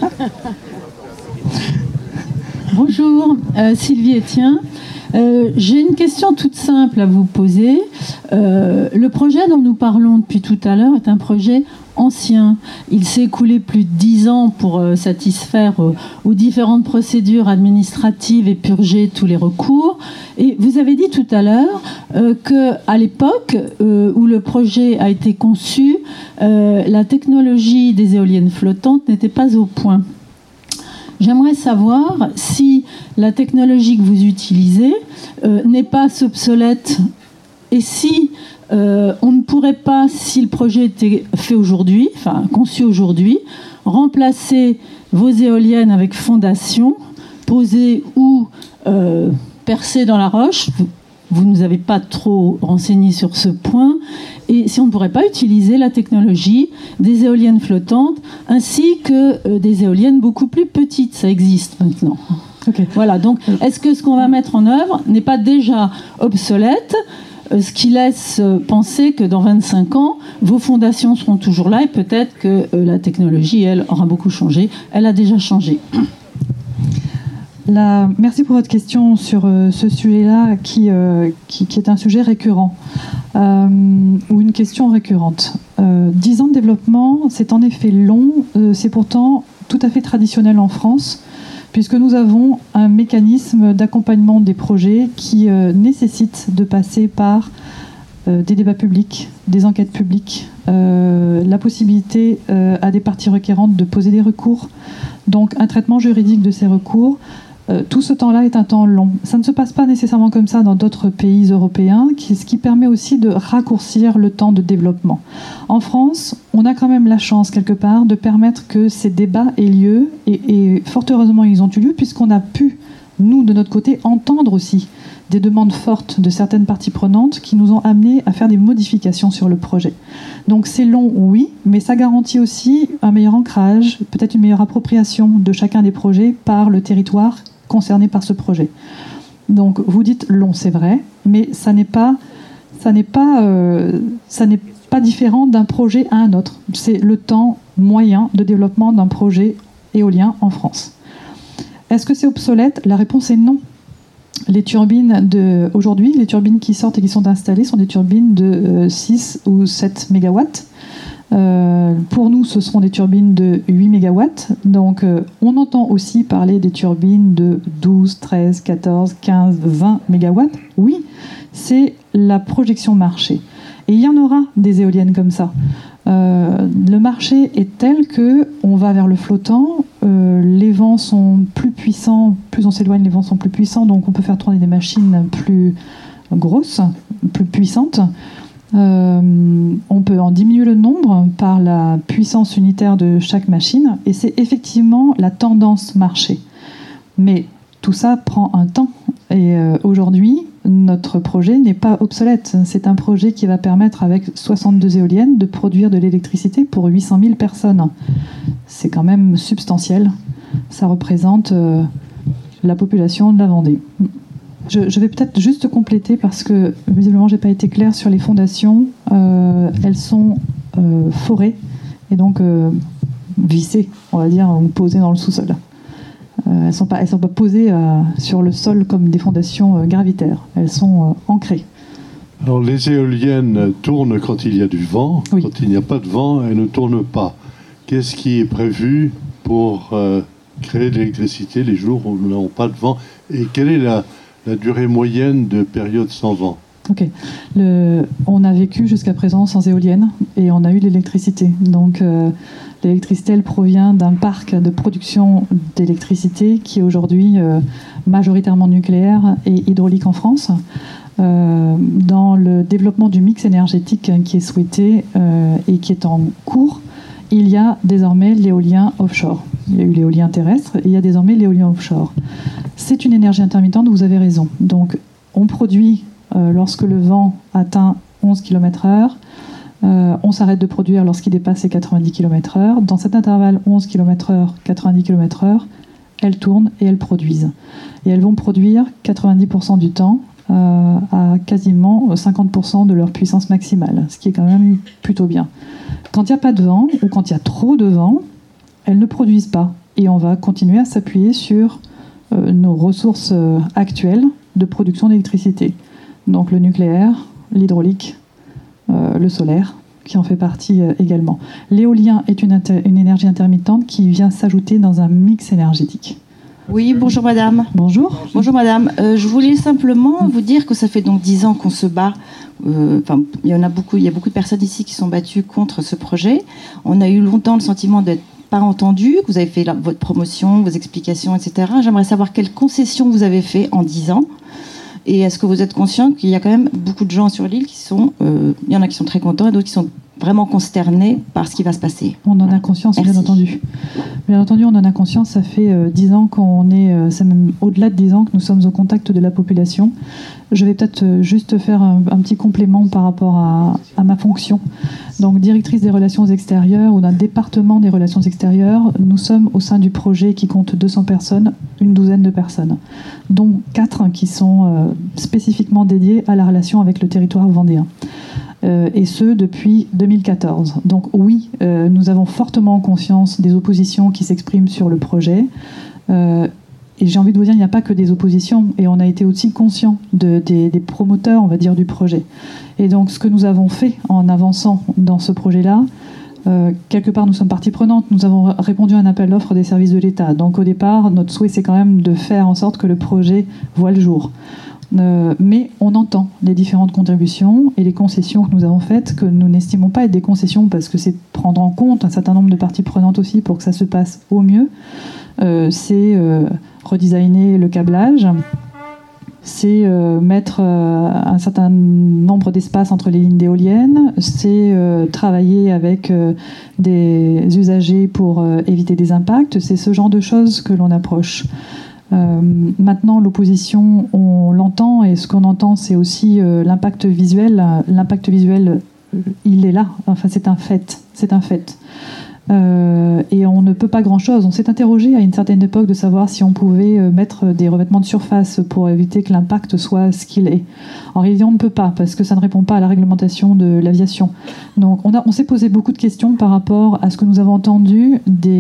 Bonjour, Sylvie Etienne. J'ai une question toute simple à vous poser. Le projet dont nous parlons depuis tout à l'heure est un projet ancien. Il s'est écoulé plus de 10 ans pour satisfaire aux différentes procédures administratives et purger tous les recours. Et vous avez dit tout à l'heure qu'à l'époque où le projet a été conçu, la technologie des éoliennes flottantes n'était pas au point. J'aimerais savoir si la technologie que vous utilisez n'est pas obsolète et si on ne pourrait pas, si le projet était fait aujourd'hui, enfin conçu aujourd'hui, remplacer vos éoliennes avec fondation, posées ou percées dans la roche. Vous ne nous avez pas trop renseigné sur ce point. Et si on ne pourrait pas utiliser la technologie des éoliennes flottantes ainsi que des éoliennes beaucoup plus petites. Ça existe maintenant. Okay. Voilà, donc est-ce que ce qu'on va mettre en œuvre n'est pas déjà obsolète, ce qui laisse penser que dans 25 ans, vos fondations seront toujours là et peut-être que la technologie, elle, aura beaucoup changé. Elle a déjà changé. Merci pour votre question sur ce sujet-là qui est un sujet récurrent ou une question récurrente. 10 ans de développement, c'est en effet long, c'est pourtant tout à fait traditionnel en France puisque nous avons un mécanisme d'accompagnement des projets qui nécessite de passer par des débats publics, des enquêtes publiques, la possibilité à des parties requérantes de poser des recours, donc un traitement juridique de ces recours. Tout ce temps-là est un temps long. Ça ne se passe pas nécessairement comme ça dans d'autres pays européens, ce qui permet aussi de raccourcir le temps de développement. En France, on a quand même la chance, quelque part, de permettre que ces débats aient lieu, et fort heureusement, ils ont eu lieu, puisqu'on a pu, nous, de notre côté, entendre aussi des demandes fortes de certaines parties prenantes qui nous ont amenés à faire des modifications sur le projet. Donc c'est long, oui, mais ça garantit aussi un meilleur ancrage, peut-être une meilleure appropriation de chacun des projets par le territoire concerné par ce projet. Donc vous dites long, c'est vrai, mais ça n'est pas différent d'un projet à un autre. C'est le temps moyen de développement d'un projet éolien en France. Est-ce que c'est obsolète ? La réponse est non. Les turbines aujourd'hui, les turbines qui sortent et qui sont installées sont des turbines de 6 ou 7 mégawatts. Pour nous, ce seront des turbines de 8 mégawatts. Donc, on entend aussi parler des turbines de 12, 13, 14, 15, 20 mégawatts. Oui, c'est la projection marché. Et il y en aura des éoliennes comme ça. Le marché est tel qu'on va vers le flottant. Les vents sont plus puissants. Plus on s'éloigne, les vents sont plus puissants. Donc, on peut faire tourner des machines plus grosses, plus puissantes. On peut en diminuer le nombre par la puissance unitaire de chaque machine, et c'est effectivement la tendance marché. Mais tout ça prend un temps, et aujourd'hui, notre projet n'est pas obsolète. C'est un projet qui va permettre, avec 62 éoliennes, de produire de l'électricité pour 800 000 personnes. C'est quand même substantiel. Ça représente la population de la Vendée. Je vais peut-être juste compléter parce que visiblement j'ai pas été claire sur les fondations. Elles sont forées et donc vissées, on va dire, ou posées dans le sous-sol. Elles sont pas posées sur le sol comme des fondations gravitaires. Elles sont ancrées. Alors les éoliennes tournent quand il y a du vent. Oui. Quand il n'y a pas de vent, elles ne tournent pas. Qu'est-ce qui est prévu pour créer de l'électricité les jours où nous n'avons pas de vent? Et quelle est la durée moyenne de période sans vent? Ok. On a vécu jusqu'à présent sans éolienne et on a eu de l'électricité. Donc l'électricité, elle provient d'un parc de production d'électricité qui est aujourd'hui majoritairement nucléaire et hydraulique en France. Dans le développement du mix énergétique qui est souhaité et qui est en cours, il y a désormais l'éolien offshore. Il y a eu l'éolien terrestre et il y a désormais l'éolien offshore. C'est une énergie intermittente, vous avez raison. Donc, on produit lorsque le vent atteint 11 km/h. On s'arrête de produire lorsqu'il dépasse les 90 km/h. Dans cet intervalle 11 km/h, 90 km/h, elles tournent et elles produisent. Et elles vont produire 90% du temps à quasiment 50% de leur puissance maximale, ce qui est quand même plutôt bien. Quand il n'y a pas de vent ou quand il y a trop de vent, elles ne produisent pas. Et on va continuer à s'appuyer sur nos ressources actuelles de production d'électricité. Donc le nucléaire, l'hydraulique, le solaire qui en fait partie également. L'éolien est une énergie intermittente qui vient s'ajouter dans un mix énergétique. Oui, bonjour madame. Bonjour. Bonjour madame. Je voulais simplement vous dire que ça fait donc 10 ans qu'on se bat. Il y a beaucoup de personnes ici qui sont battues contre ce projet. On a eu longtemps le sentiment d'être pas entendu, que vous avez fait votre promotion, vos explications, etc. J'aimerais savoir quelles concessions vous avez fait en 10 ans. Et est-ce que vous êtes conscient qu'il y a quand même beaucoup de gens sur l'île qui sont... il y en a qui sont très contents et d'autres qui sont vraiment consternés par ce qui va se passer. On en a conscience, Merci. bien entendu. Bien entendu, on en a conscience. Ça fait 10 ans qu'on est... c'est même au-delà de 10 ans que nous sommes au contact de la population. Je vais peut-être juste faire un petit complément par rapport à ma fonction. Donc, directrice des relations extérieures ou d'un département des relations extérieures, nous sommes au sein du projet qui compte 200 personnes, une douzaine de personnes, dont 4 qui sont spécifiquement dédiées à la relation avec le territoire vendéen. Et ce, depuis 2014. Donc oui, nous avons fortement conscience des oppositions qui s'expriment sur le projet. Et j'ai envie de vous dire, il n'y a pas que des oppositions. Et on a été aussi conscients des promoteurs, on va dire, du projet. Et donc, ce que nous avons fait en avançant dans ce projet-là, quelque part, nous sommes partie prenante. Nous avons répondu à un appel d'offres des services de l'État. Donc, au départ, notre souhait, c'est quand même de faire en sorte que le projet voie le jour. Mais on entend les différentes contributions et les concessions que nous avons faites, que nous n'estimons pas être des concessions parce que c'est prendre en compte un certain nombre de parties prenantes aussi pour que ça se passe au mieux. C'est redesigner le câblage, c'est mettre un certain nombre d'espaces entre les lignes d'éoliennes, c'est travailler avec des usagers pour éviter des impacts, c'est ce genre de choses que l'on approche. Maintenant, l'opposition, on l'entend, et ce qu'on entend, c'est aussi l'impact visuel. L'impact visuel, il est là. Enfin, c'est un fait. C'est un fait. Et on ne peut pas grand-chose. On s'est interrogé à une certaine époque de savoir si on pouvait mettre des revêtements de surface pour éviter que l'impact soit ce qu'il est. En réalité, on ne peut pas, parce que ça ne répond pas à la réglementation de l'aviation. Donc, on s'est posé beaucoup de questions par rapport à ce que nous avons entendu,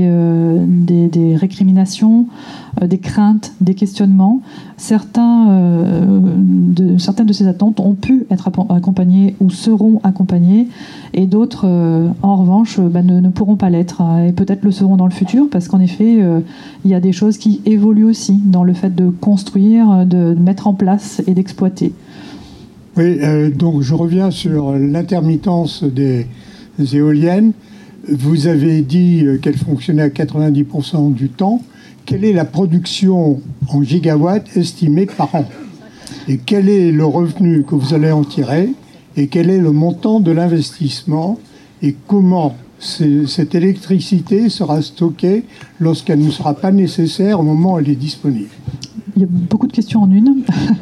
des récriminations, des craintes, des questionnements. Certaines de ces attentes ont pu être accompagnées ou seront accompagnées, et d'autres, en revanche, ne pourront pas l'être, et peut-être le seront dans le futur, parce qu'en effet, il y a des choses qui évoluent aussi dans le fait de construire, de mettre en place et d'exploiter. Oui, donc je reviens sur l'intermittence des éoliennes. Vous avez dit qu'elles fonctionnaient à 90% du temps. Quelle est la production en gigawatts estimée par an? Et quel est le revenu que vous allez en tirer? Et quel est le montant de l'investissement? Et comment cette électricité sera stockée lorsqu'elle ne sera pas nécessaire au moment où elle est disponible? Il y a beaucoup de questions en une.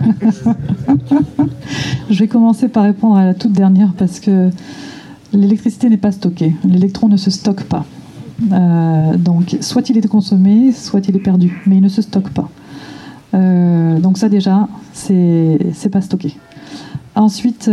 Je vais commencer par répondre à la toute dernière, parce que l'électricité n'est pas stockée. L'électron ne se stocke pas. Donc, soit il est consommé, soit il est perdu, mais il ne se stocke pas. Donc ça déjà, c'est pas stocké. Ensuite, ça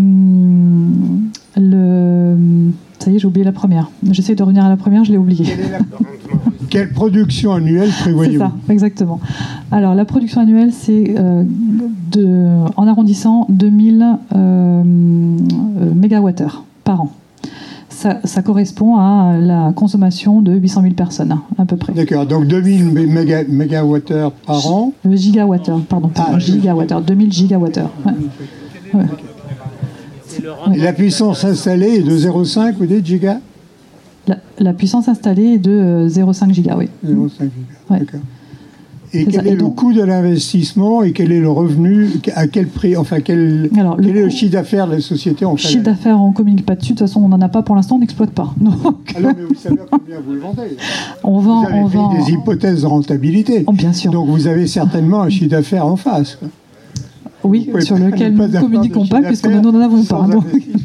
y est, j'ai oublié la première. J'essaie de revenir à la première, je l'ai oubliée. Quelle production annuelle prévoyez-vous? C'est ça, exactement. Alors, la production annuelle, c'est, en arrondissant, 2000 mégawattheures par an. Ça correspond à la consommation de 800 000 personnes, à peu près. D'accord, donc 2000 mégawattheures par an. Gigawattheures, pardon. Gigawattheures, 2000 gigawattheures. Ouais. Ouais. Et la puissance installée est de 0,5 ou des gigas? La puissance installée est de 0,5 giga, oui. 0,5 giga, ouais. D'accord. Et quel est le coût de l'investissement et quel est le revenu, à quel prix, enfin quel est le chiffre d'affaires de la société en fait? Chiffre d'affaires, on ne communique pas dessus, de toute façon on n'en a pas pour l'instant, on n'exploite pas. Donc... Alors, mais vous savez combien vous le vendez? Vous avez des hypothèses de rentabilité. Oh, bien sûr. Donc vous avez certainement un chiffre d'affaires en face. Oui, sur lequel nous ne communiquons pas, puisque nous n'en avons pas. Donc...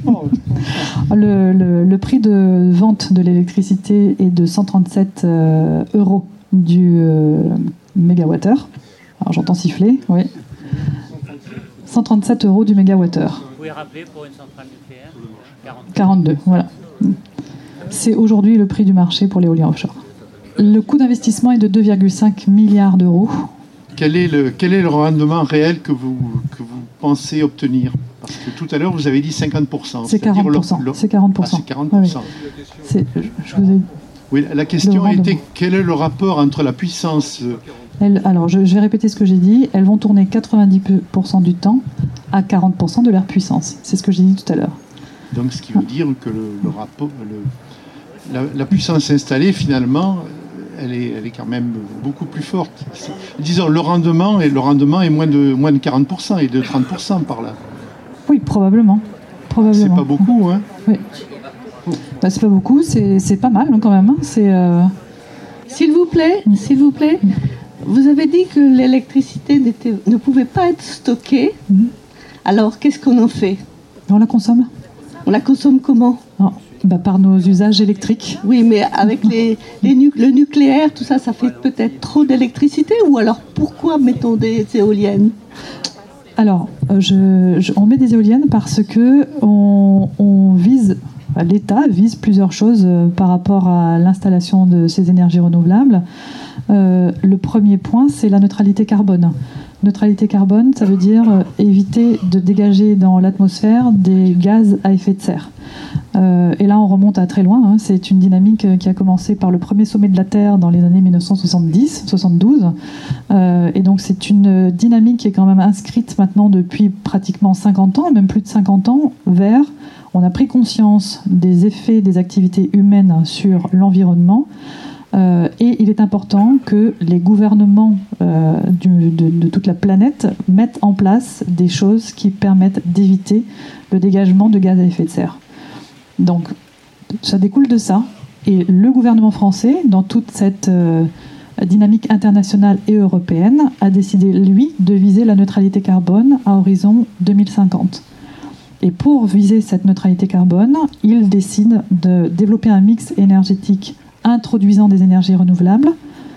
le prix de vente de l'électricité est de 137 € du mégawattheure. Alors j'entends siffler, oui. 137 € du mégawattheure. Vous pouvez rappeler pour une centrale nucléaire 42, voilà. C'est aujourd'hui le prix du marché pour l'éolien offshore. Le coût d'investissement est de 2,5 milliards d'euros. Quel est le rendement réel que vous pensez obtenir Parce que tout à l'heure, vous avez dit 50%. C'est 40%. C'est 40%. Ah, c'est 40%. Oui. Je vous ai... Oui, la question était quel est le rapport entre la puissance... Alors, je vais répéter ce que j'ai dit. Elles vont tourner 90% du temps à 40% de leur puissance. C'est ce que j'ai dit tout à l'heure. Donc, ce qui veut dire que le rapport, la puissance installée, finalement, elle est quand même beaucoup plus forte. Disons, le rendement est moins de 40% et de 30% par là. Oui, probablement. C'est pas beaucoup, hein? Oui. Bah, c'est pas beaucoup, c'est pas mal quand même. Hein. S'il vous plaît, vous avez dit que l'électricité ne pouvait pas être stockée. Alors, qu'est-ce qu'on en fait? On la consomme. On la consomme comment? Par nos usages électriques. Oui, mais avec le nucléaire, tout ça, ça fait peut-être trop d'électricité? Ou alors, pourquoi mettons des éoliennes? Alors, on met des éoliennes parce que l'État vise plusieurs choses par rapport à l'installation de ces énergies renouvelables. Le premier point, c'est la neutralité carbone. Neutralité carbone, ça veut dire éviter de dégager dans l'atmosphère des gaz à effet de serre. Et là, on remonte à très loin. Hein. C'est une dynamique qui a commencé par le premier sommet de la Terre dans les années 1970-72. Et donc, c'est une dynamique qui est quand même inscrite maintenant depuis pratiquement 50 ans, même plus de 50 ans, on a pris conscience des effets des activités humaines sur l'environnement. Et il est important que les gouvernements de toute la planète mettent en place des choses qui permettent d'éviter le dégagement de gaz à effet de serre. Donc, ça découle de ça. Et le gouvernement français, dans toute cette dynamique internationale et européenne, a décidé, lui, de viser la neutralité carbone à horizon 2050. Et pour viser cette neutralité carbone, il décide de développer un mix énergétique introduisant des énergies renouvelables,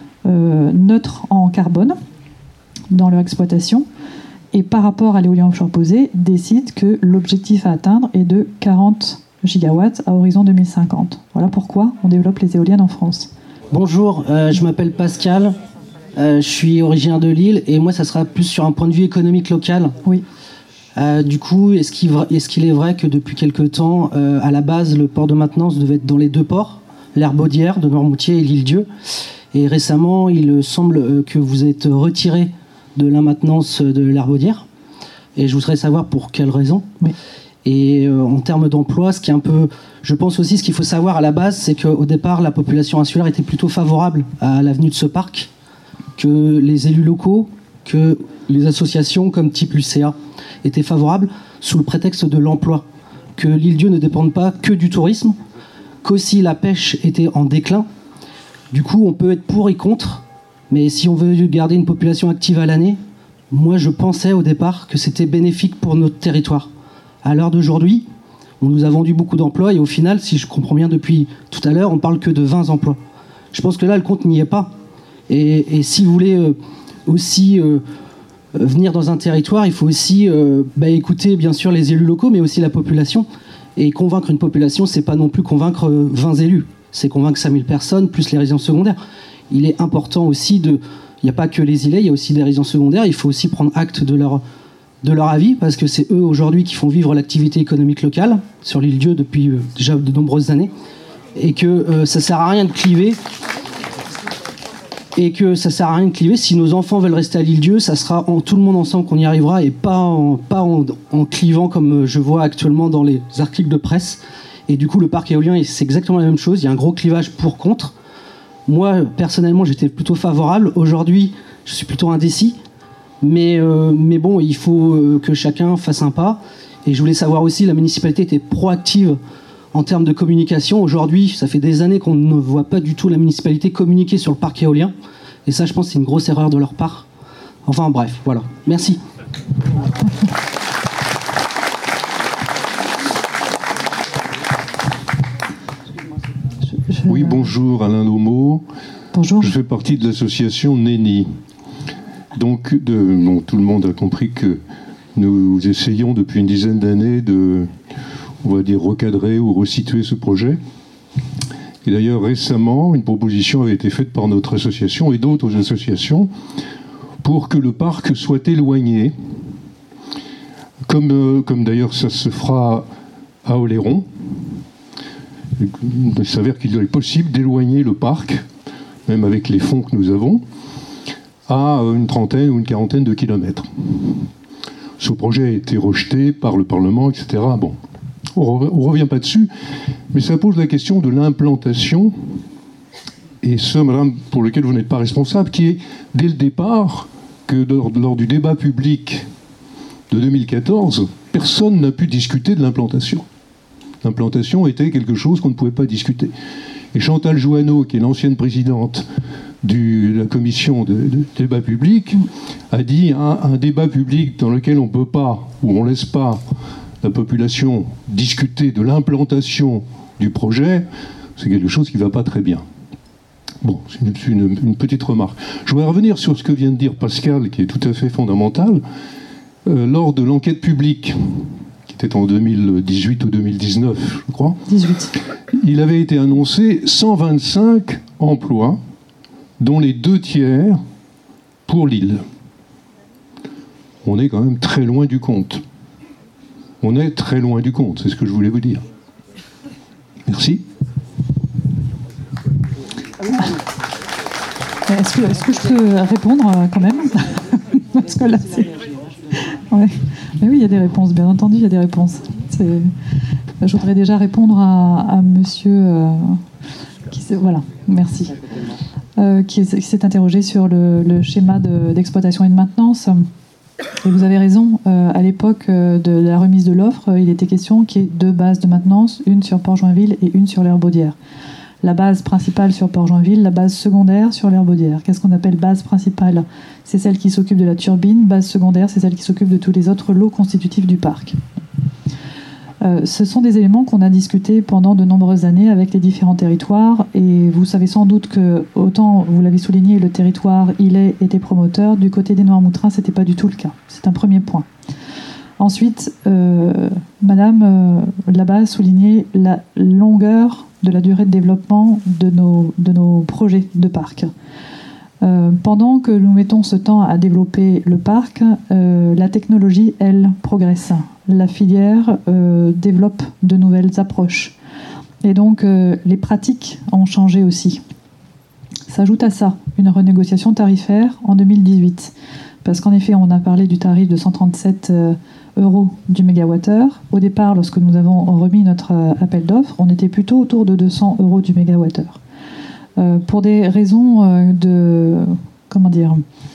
neutres en carbone, dans leur exploitation, et par rapport à l'éolien offshore posé, décide que l'objectif à atteindre est de 40 gigawatts à horizon 2050. Voilà pourquoi on développe les éoliennes en France. Bonjour, je m'appelle Pascal, je suis originaire de Lille, et moi ça sera plus sur un point de vue économique local. Oui. Du coup, est-ce qu'il est vrai que depuis quelque temps, à la base, le port de maintenance devait être dans les deux ports, l'Herbaudière de Noirmoutier et l'Île-Dieu. Et récemment, il semble que vous êtes retiré de la maintenance de l'Herbaudière. Et je voudrais savoir pour quelles raisons. Oui. Et en termes d'emploi, ce qui est un peu... Je pense aussi, ce qu'il faut savoir à la base, c'est qu'au départ, la population insulaire était plutôt favorable à l'avenue de ce parc, que les élus locaux, que les associations comme type l'UCA étaient favorables sous le prétexte de l'emploi, que l'Île-Dieu ne dépende pas que du tourisme, qu'aussi la pêche était en déclin. Du coup, on peut être pour et contre, mais si on veut garder une population active à l'année, moi je pensais au départ que c'était bénéfique pour notre territoire. À l'heure d'aujourd'hui, on nous a vendu beaucoup d'emplois et au final, si je comprends bien depuis tout à l'heure, on parle que de 20 emplois. Je pense que là, le compte n'y est pas. Et si vous voulez aussi venir dans un territoire, il faut aussi écouter bien sûr les élus locaux, mais aussi la population. Et convaincre une population, c'est pas non plus convaincre 20 élus, c'est convaincre 5000 personnes, plus les résidences secondaires. Il est important aussi il n'y a pas que les îlets, il y a aussi des résidences secondaires, il faut aussi prendre acte de leur avis, parce que c'est eux aujourd'hui qui font vivre l'activité économique locale sur l'Île-Dieu depuis déjà de nombreuses années, et que ça sert à rien de cliver. Et que ça sert à rien de cliver. Si nos enfants veulent rester à l'Île-Dieu, ça sera tout le monde ensemble qu'on y arrivera, et pas en clivant comme je vois actuellement dans les articles de presse. Et du coup, le parc éolien, c'est exactement la même chose. Il y a un gros clivage pour-contre. Moi, personnellement, j'étais plutôt favorable. Aujourd'hui, je suis plutôt indécis. Mais bon, il faut que chacun fasse un pas. Et je voulais savoir aussi, la municipalité était proactive en termes de communication. Aujourd'hui, ça fait des années qu'on ne voit pas du tout la municipalité communiquer sur le parc éolien. Et ça, je pense que c'est une grosse erreur de leur part. Enfin bref, voilà. Merci. Oui, bonjour, Alain Lomo. Bonjour. Je fais partie de l'association NENI. Donc, tout le monde a compris que nous essayons depuis une dizaine d'années de, on va dire, recadrer ou resituer ce projet. Et d'ailleurs, récemment, une proposition avait été faite par notre association et d'autres associations pour que le parc soit éloigné, comme d'ailleurs ça se fera à Oléron. Il s'avère qu'il est possible d'éloigner le parc, même avec les fonds que nous avons, à une trentaine ou une quarantaine de kilomètres. Ce projet a été rejeté par le Parlement, etc. Bon, on ne revient pas dessus, mais ça pose la question de l'implantation, et ce, madame, pour lequel vous n'êtes pas responsable, qui est, dès le départ, que lors du débat public de 2014, personne n'a pu discuter de l'implantation. L'implantation était quelque chose qu'on ne pouvait pas discuter. Et Chantal Jouanneau, qui est l'ancienne présidente de la commission de débat public, a dit un débat public dans lequel on ne peut pas, ou on ne laisse pas la population discuter de l'implantation du projet, c'est quelque chose qui ne va pas très bien. Bon, c'est une petite remarque. Je voudrais revenir sur ce que vient de dire Pascal, qui est tout à fait fondamental. Lors de l'enquête publique, qui était en 2018 ou 2019, je crois, 18. Il avait été annoncé 125 emplois, dont les 2/3 pour l'île. On est quand même très loin du compte. On est très loin du compte, c'est ce que je voulais vous dire. Merci. Est-ce que je peux répondre quand même? Parce que là, c'est... Ouais. Mais oui, il y a des réponses, bien entendu, il y a des réponses. Je voudrais déjà répondre à monsieur voilà, merci. Qui s'est interrogé sur le schéma d'exploitation et de maintenance. Et vous avez raison, à l'époque de la remise de l'offre, il était question qu'il y ait 2 bases de maintenance, une sur Port-Joinville et une sur l'Herbaudière. La base principale sur Port-Joinville, la base secondaire sur l'Herbaudière. Qu'est-ce qu'on appelle base principale? C'est celle qui s'occupe de la turbine. Base secondaire, c'est celle qui s'occupe de tous les autres lots constitutifs du parc. Ce sont des éléments qu'on a discutés pendant de nombreuses années avec les différents territoires. Et vous savez sans doute que, autant vous l'avez souligné, le territoire était promoteur. Du côté des Noirmoutrins, ce n'était pas du tout le cas. C'est un premier point. Ensuite, Madame là-bas a souligné la longueur de la durée de développement de nos projets de parc. Pendant que nous mettons ce temps à développer le parc, la technologie, elle, progresse. La filière développe de nouvelles approches. Et donc, les pratiques ont changé aussi. S'ajoute à ça une renégociation tarifaire en 2018. Parce qu'en effet, on a parlé du tarif de 137 € du mégawattheure. Au départ, lorsque nous avons remis notre appel d'offres, on était plutôt autour de 200 € du mégawattheure. Pour des raisons de... Comment dire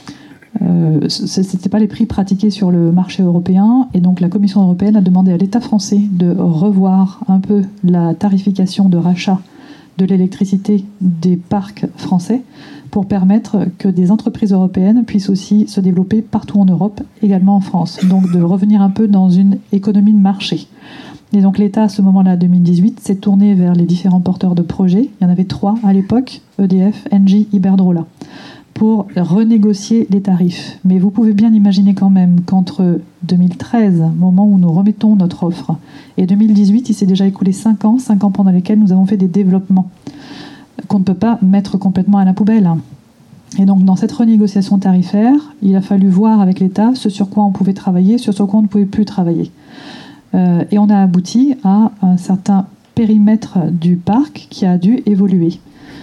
ce n'était pas les prix pratiqués sur le marché européen, et donc la Commission européenne a demandé à l'État français de revoir un peu la tarification de rachat de l'électricité des parcs français pour permettre que des entreprises européennes puissent aussi se développer partout en Europe, également en France. Donc de revenir un peu dans une économie de marché. Et donc l'État, à ce moment-là, 2018, s'est tourné vers les différents porteurs de projets. Il y en avait 3 à l'époque, EDF, Engie, Iberdrola, pour renégocier les tarifs. Mais vous pouvez bien imaginer quand même qu'entre 2013, moment où nous remettons notre offre, et 2018, il s'est déjà écoulé 5 ans pendant lesquels nous avons fait des développements qu'on ne peut pas mettre complètement à la poubelle. Et donc dans cette renégociation tarifaire, il a fallu voir avec l'État ce sur quoi on pouvait travailler, sur quoi on ne pouvait plus travailler. Et on a abouti à un certain périmètre du parc qui a dû évoluer.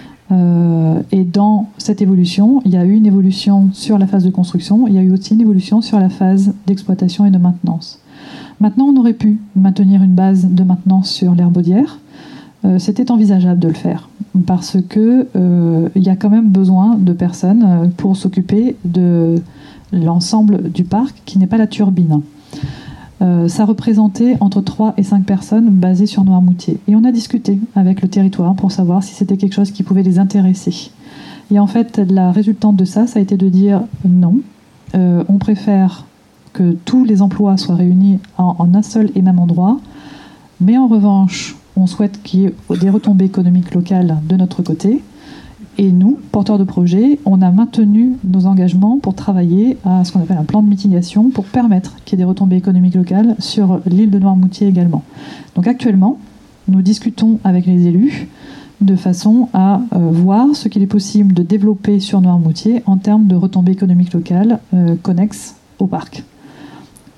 Et dans cette évolution, il y a eu une évolution sur la phase de construction, il y a eu aussi une évolution sur la phase d'exploitation et de maintenance. Maintenant, on aurait pu maintenir une base de maintenance sur l'Herbaudière. C'était envisageable de le faire, parce que il y a quand même besoin de personnes pour s'occuper de l'ensemble du parc qui n'est pas la turbine. Ça représentait entre 3 et 5 personnes basées sur Noirmoutier. Et on a discuté avec le territoire pour savoir si c'était quelque chose qui pouvait les intéresser. Et en fait, la résultante de ça, ça a été de dire non. On préfère que tous les emplois soient réunis en un seul et même endroit. Mais en revanche, on souhaite qu'il y ait des retombées économiques locales de notre côté. Et nous, porteurs de projet, on a maintenu nos engagements pour travailler à ce qu'on appelle un plan de mitigation pour permettre qu'il y ait des retombées économiques locales sur l'île de Noirmoutier également. Donc actuellement, nous discutons avec les élus de façon à voir ce qu'il est possible de développer sur Noirmoutier en termes de retombées économiques locales connexes au parc.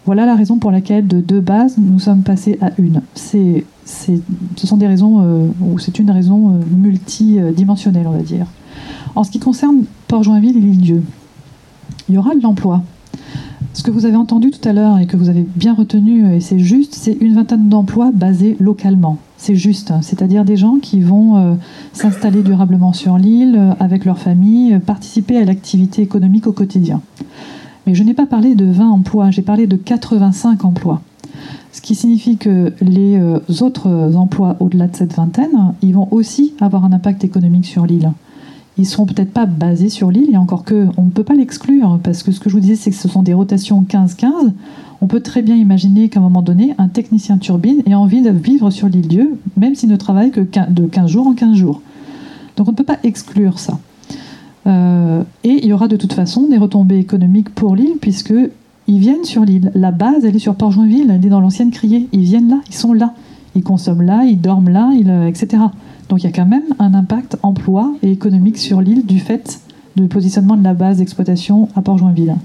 Voilà la raison pour laquelle de 2 bases, nous sommes passés à 1. Ce sont des raisons, ou c'est une raison multidimensionnelle, on va dire. En ce qui concerne Port-Joinville et l'Île-Dieu, il y aura de l'emploi. Ce que vous avez entendu tout à l'heure et que vous avez bien retenu, et c'est juste, c'est une vingtaine d'emplois basés localement. C'est juste, c'est-à-dire des gens qui vont s'installer durablement sur l'île, avec leur famille, participer à l'activité économique au quotidien. Mais je n'ai pas parlé de 20 emplois, j'ai parlé de 85 emplois. Ce qui signifie que les autres emplois au-delà de cette vingtaine, ils vont aussi avoir un impact économique sur l'île. Ils ne seront peut-être pas basés sur l'île, et encore que, on ne peut pas l'exclure, parce que ce que je vous disais, c'est que ce sont des rotations 15-15. On peut très bien imaginer qu'à un moment donné, un technicien turbine ait envie de vivre sur l'Île-Dieu, même s'il ne travaille que de 15 jours en 15 jours. Donc on ne peut pas exclure ça. Et il y aura de toute façon des retombées économiques pour l'île, puisqu'ils viennent sur l'île. La base, elle est sur Port-Joinville, elle est dans l'ancienne criée. Ils viennent là, ils sont là. Ils consomment là, ils dorment là, etc. Donc il y a quand même un impact emploi et économique sur l'île du fait du positionnement de la base d'exploitation à Port-Joinville.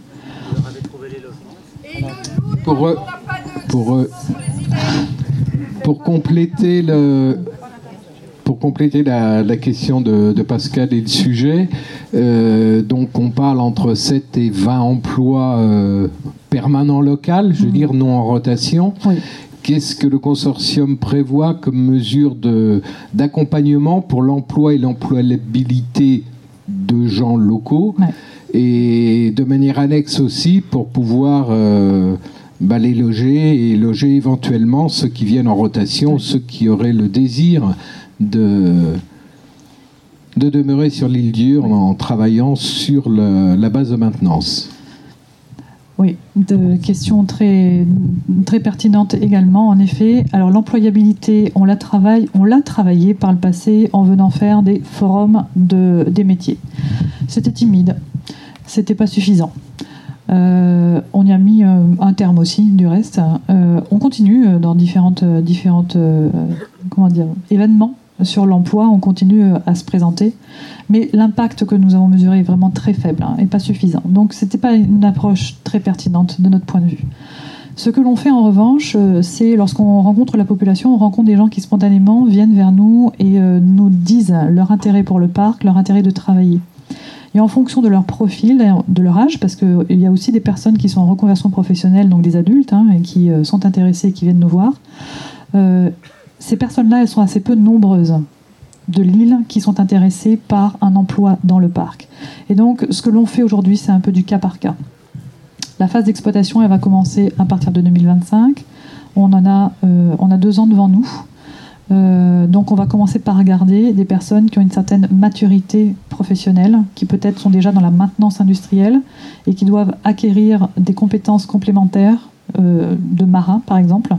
Pour compléter la question de Pascal et le sujet, donc on parle entre 7 et 20 emplois permanents locaux, je veux dire non en rotation. Oui. Qu'est-ce que le consortium prévoit comme mesure d'accompagnement pour l'emploi et l'employabilité de gens locaux, et de manière annexe aussi pour pouvoir les loger et loger éventuellement ceux qui viennent en rotation, ceux qui auraient le désir de demeurer sur l'Île-Dieu en travaillant sur la base de maintenance. Oui, question très, très pertinente également, en effet. Alors l'employabilité, on l'a travaillé par le passé en venant faire des forums des métiers. C'était timide, c'était pas suffisant. On y a mis un terme aussi, du reste. On continue dans différentes événements sur l'emploi, on continue à se présenter, mais l'impact que nous avons mesuré est vraiment très faible et pas suffisant. Donc c'était pas une approche très pertinente de notre point de vue. Ce que l'on fait en revanche, c'est lorsqu'on rencontre la population, on rencontre des gens qui spontanément viennent vers nous et nous disent leur intérêt pour le parc, leur intérêt de travailler. Et en fonction de leur profil, de leur âge, parce qu'il y a aussi des personnes qui sont en reconversion professionnelle, donc des adultes, et qui sont intéressés et qui viennent nous voir, ces personnes-là, elles sont assez peu nombreuses de l'île qui sont intéressées par un emploi dans le parc. Et donc, ce que l'on fait aujourd'hui, c'est un peu du cas par cas. La phase d'exploitation, elle va commencer à partir de 2025. On a 2 ans devant nous. Donc, on va commencer par regarder des personnes qui ont une certaine maturité professionnelle, qui peut-être sont déjà dans la maintenance industrielle et qui doivent acquérir des compétences complémentaires de marins, par exemple,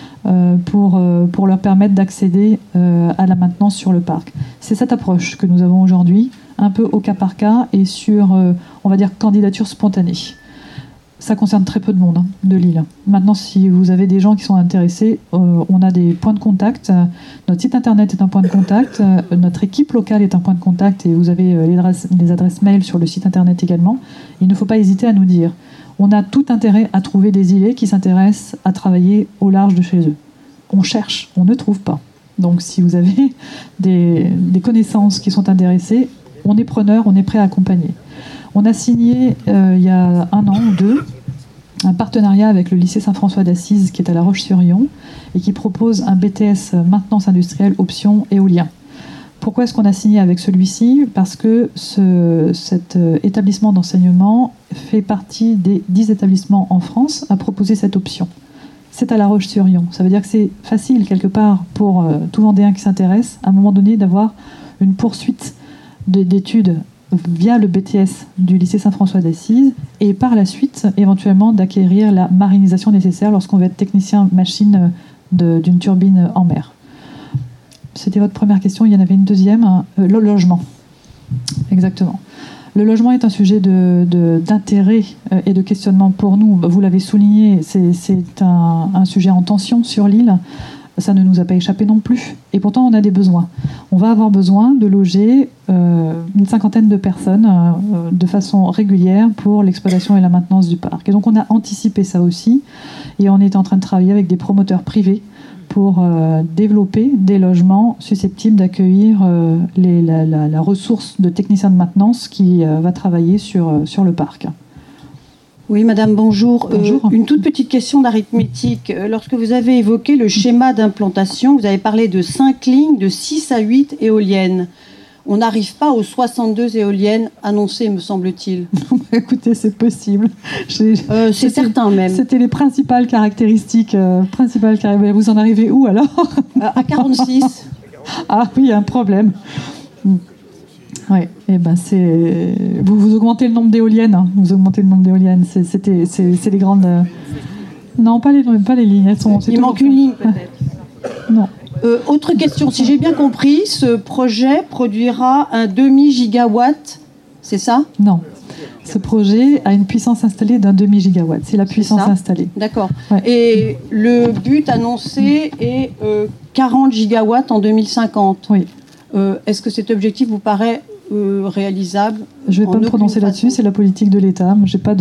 pour leur permettre d'accéder à la maintenance sur le parc. C'est cette approche que nous avons aujourd'hui, un peu au cas par cas et sur, on va dire, candidature spontanée. Ça concerne très peu de monde de l'île. Maintenant, si vous avez des gens qui sont intéressés, on a des points de contact. Notre site internet est un point de contact. Notre équipe locale est un point de contact et vous avez les adresses mail sur le site internet également. Il ne faut pas hésiter à nous dire. On a tout intérêt à trouver des îlets qui s'intéressent à travailler au large de chez eux. On cherche, on ne trouve pas. Donc si vous avez des connaissances qui sont intéressées, on est preneur, on est prêt à accompagner. On a signé il y a 1 an ou 2 un partenariat avec le lycée Saint-François d'Assise qui est à La Roche-sur-Yon et qui propose un BTS maintenance industrielle option éolien. Pourquoi est-ce qu'on a signé avec celui-ci ? Parce que cet établissement d'enseignement fait partie des 10 établissements en France à proposer cette option. C'est à La Roche-sur-Yon. Ça veut dire que c'est facile, quelque part, pour tout Vendéen qui s'intéresse, à un moment donné, d'avoir une poursuite d'études via le BTS du lycée Saint-François d'Assise et par la suite, éventuellement, d'acquérir la marinisation nécessaire lorsqu'on veut être technicien machine d'une turbine en mer. C'était votre première question. Il y en avait une deuxième. Le logement. Exactement. Le logement est un sujet d'intérêt et de questionnement pour nous. Vous l'avez souligné, c'est un sujet en tension sur l'île. Ça ne nous a pas échappé non plus. Et pourtant, on a des besoins. On va avoir besoin de loger une cinquantaine de personnes de façon régulière pour l'exploitation et la maintenance du parc. Et donc, on a anticipé ça aussi. Et on est en train de travailler avec des promoteurs privés pour développer des logements susceptibles d'accueillir la ressource de techniciens de maintenance qui va travailler sur le parc. Oui, madame, bonjour. Bonjour. Une toute petite question d'arithmétique. Lorsque vous avez évoqué le schéma d'implantation, vous avez parlé de 5 lignes de 6 à 8 éoliennes. On n'arrive pas aux 62 éoliennes annoncées, me semble-t-il. Écoutez, c'est possible. C'est certain même. C'était les principales caractéristiques. Vous en arrivez où alors? À 46. Ah oui, il y a un problème. Oui, et ben vous augmentez le nombre d'éoliennes. Hein. Vous augmentez le nombre d'éoliennes. C'est les grandes. Non, pas les lignes. Il manque une ligne peut-être. Non. Autre question. Si j'ai bien compris, ce projet produira un demi-gigawatt, c'est ça? Non. Ce projet a une puissance installée d'un demi-gigawatt. C'est la puissance installée. D'accord. Ouais. Et le but annoncé est 40 gigawatts en 2050. Oui. Est-ce que cet objectif vous paraît réalisable? Je ne vais pas me prononcer là-dessus, c'est la politique de l'État. Je n'ai pas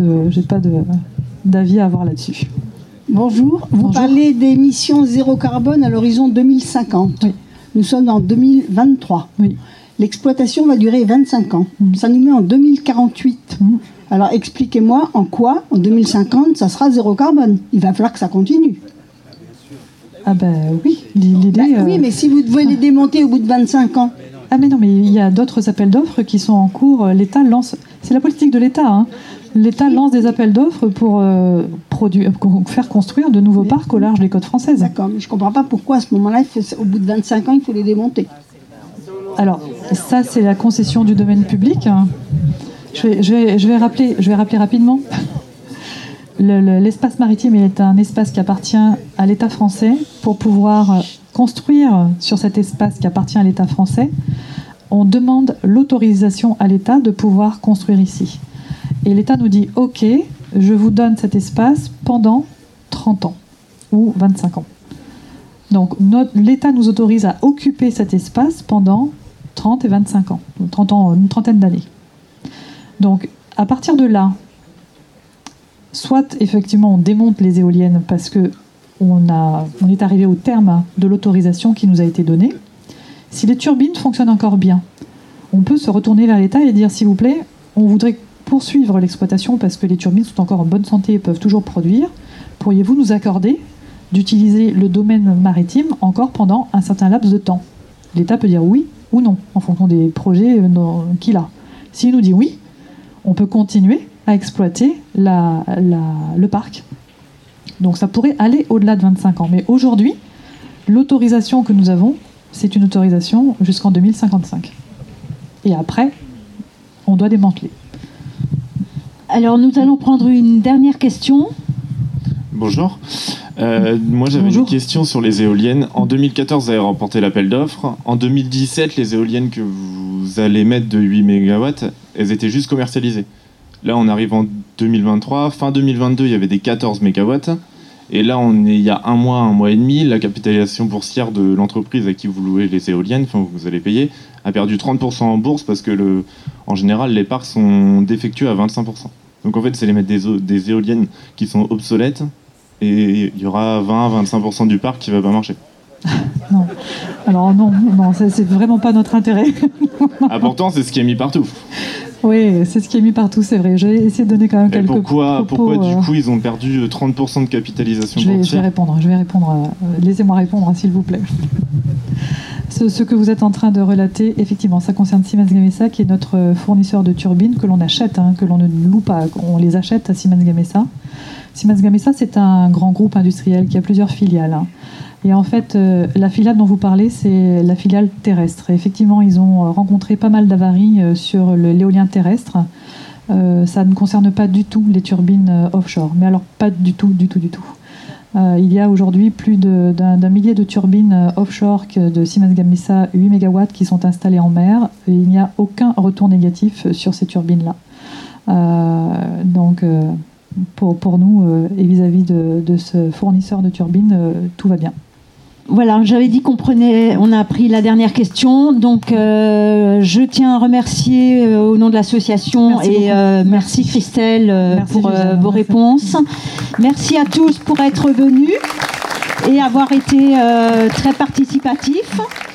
d'avis à avoir là-dessus. Bonjour. Vous parlez d'émissions zéro carbone à l'horizon 2050. Oui. Nous sommes en 2023. Oui. L'exploitation va durer 25 ans. Ça nous met en 2048. Alors expliquez-moi en quoi, en 2050, ça sera zéro carbone. Il va falloir que ça continue. Ah ben oui, l'idée... oui, mais si vous devez les démonter au bout de 25 ans... Ah mais non, mais il y a d'autres appels d'offres qui sont en cours. L'État lance... C'est la politique de l'État. Hein. L'État lance des appels d'offres pour faire construire de nouveaux parcs au large des côtes françaises. D'accord, mais je ne comprends pas pourquoi à ce moment-là, au bout de 25 ans, il faut les démonter. Alors, ça, c'est la concession du domaine public. Je vais rappeler rapidement. L'espace maritime est un espace qui appartient à l'État français. Pour pouvoir construire sur cet espace qui appartient à l'État français, on demande l'autorisation à l'État de pouvoir construire ici. Et l'État nous dit « Ok, je vous donne cet espace pendant 30 ans ou 25 ans. » Donc l'État nous autorise à occuper cet espace pendant 30 et 25 ans, 30 ans, une trentaine d'années. Donc à partir de là, soit effectivement on démonte les éoliennes parce que on est arrivé au terme de l'autorisation qui nous a été donnée. Si les turbines fonctionnent encore bien, on peut se retourner vers l'État et dire s'il vous plaît, on voudrait poursuivre l'exploitation parce que les turbines sont encore en bonne santé et peuvent toujours produire. Pourriez-vous nous accorder d'utiliser le domaine maritime encore pendant un certain laps de temps? L'État peut dire oui ou non en fonction des projets qu'il a. S'il nous dit oui, on peut continuer à exploiter le parc. Donc ça pourrait aller au-delà de 25 ans. Mais aujourd'hui, l'autorisation que nous avons, c'est une autorisation jusqu'en 2055. Et après, on doit démanteler. Alors nous allons prendre une dernière question. Bonjour. Moi j'avais une question sur les éoliennes. En 2014, vous avez remporté l'appel d'offres. En 2017, les éoliennes que vous allez mettre de 8 MW, elles étaient juste commercialisées. Là, on arrive en 2023. Fin 2022, il y avait des 14 MW. Et là, il y a un mois et demi, la capitalisation boursière de l'entreprise à qui vous louez les éoliennes, enfin vous allez payer, a perdu 30% en bourse parce que en général, les parcs sont défectueux à 25%. Donc en fait, c'est les mettre des éoliennes qui sont obsolètes et il y aura 20-25% du parc qui va pas marcher. Non. Alors non, c'est vraiment pas notre intérêt. Ah pourtant, c'est ce qui est mis partout. Oui, c'est ce qui est mis partout, c'est vrai. J'ai essayé de donner quand même quelques pourquoi du coup ils ont perdu 30% de capitalisation boursière? Je vais répondre. Laissez-moi répondre, s'il vous plaît. Ce que vous êtes en train de relater, effectivement, ça concerne Siemens Gamesa, qui est notre fournisseur de turbines que l'on achète, que l'on ne loue pas. On les achète à Siemens Gamesa. Siemens Gamesa, c'est un grand groupe industriel qui a plusieurs filiales. Et en fait, la filiale dont vous parlez, c'est la filiale terrestre. Et effectivement, ils ont rencontré pas mal d'avaries sur l'éolien terrestre. Ça ne concerne pas du tout les turbines offshore. Mais alors, pas du tout. Il y a aujourd'hui plus d'un millier de turbines offshore de Siemens Gamesa, 8 MW, qui sont installées en mer. Et il n'y a aucun retour négatif sur ces turbines-là. Donc, pour nous, et vis-à-vis de ce fournisseur de turbines, tout va bien. Voilà, j'avais dit on a pris la dernière question, donc je tiens à remercier au nom de l'association merci Christelle pour vos réponses. Merci à tous pour être venus et avoir été très participatifs.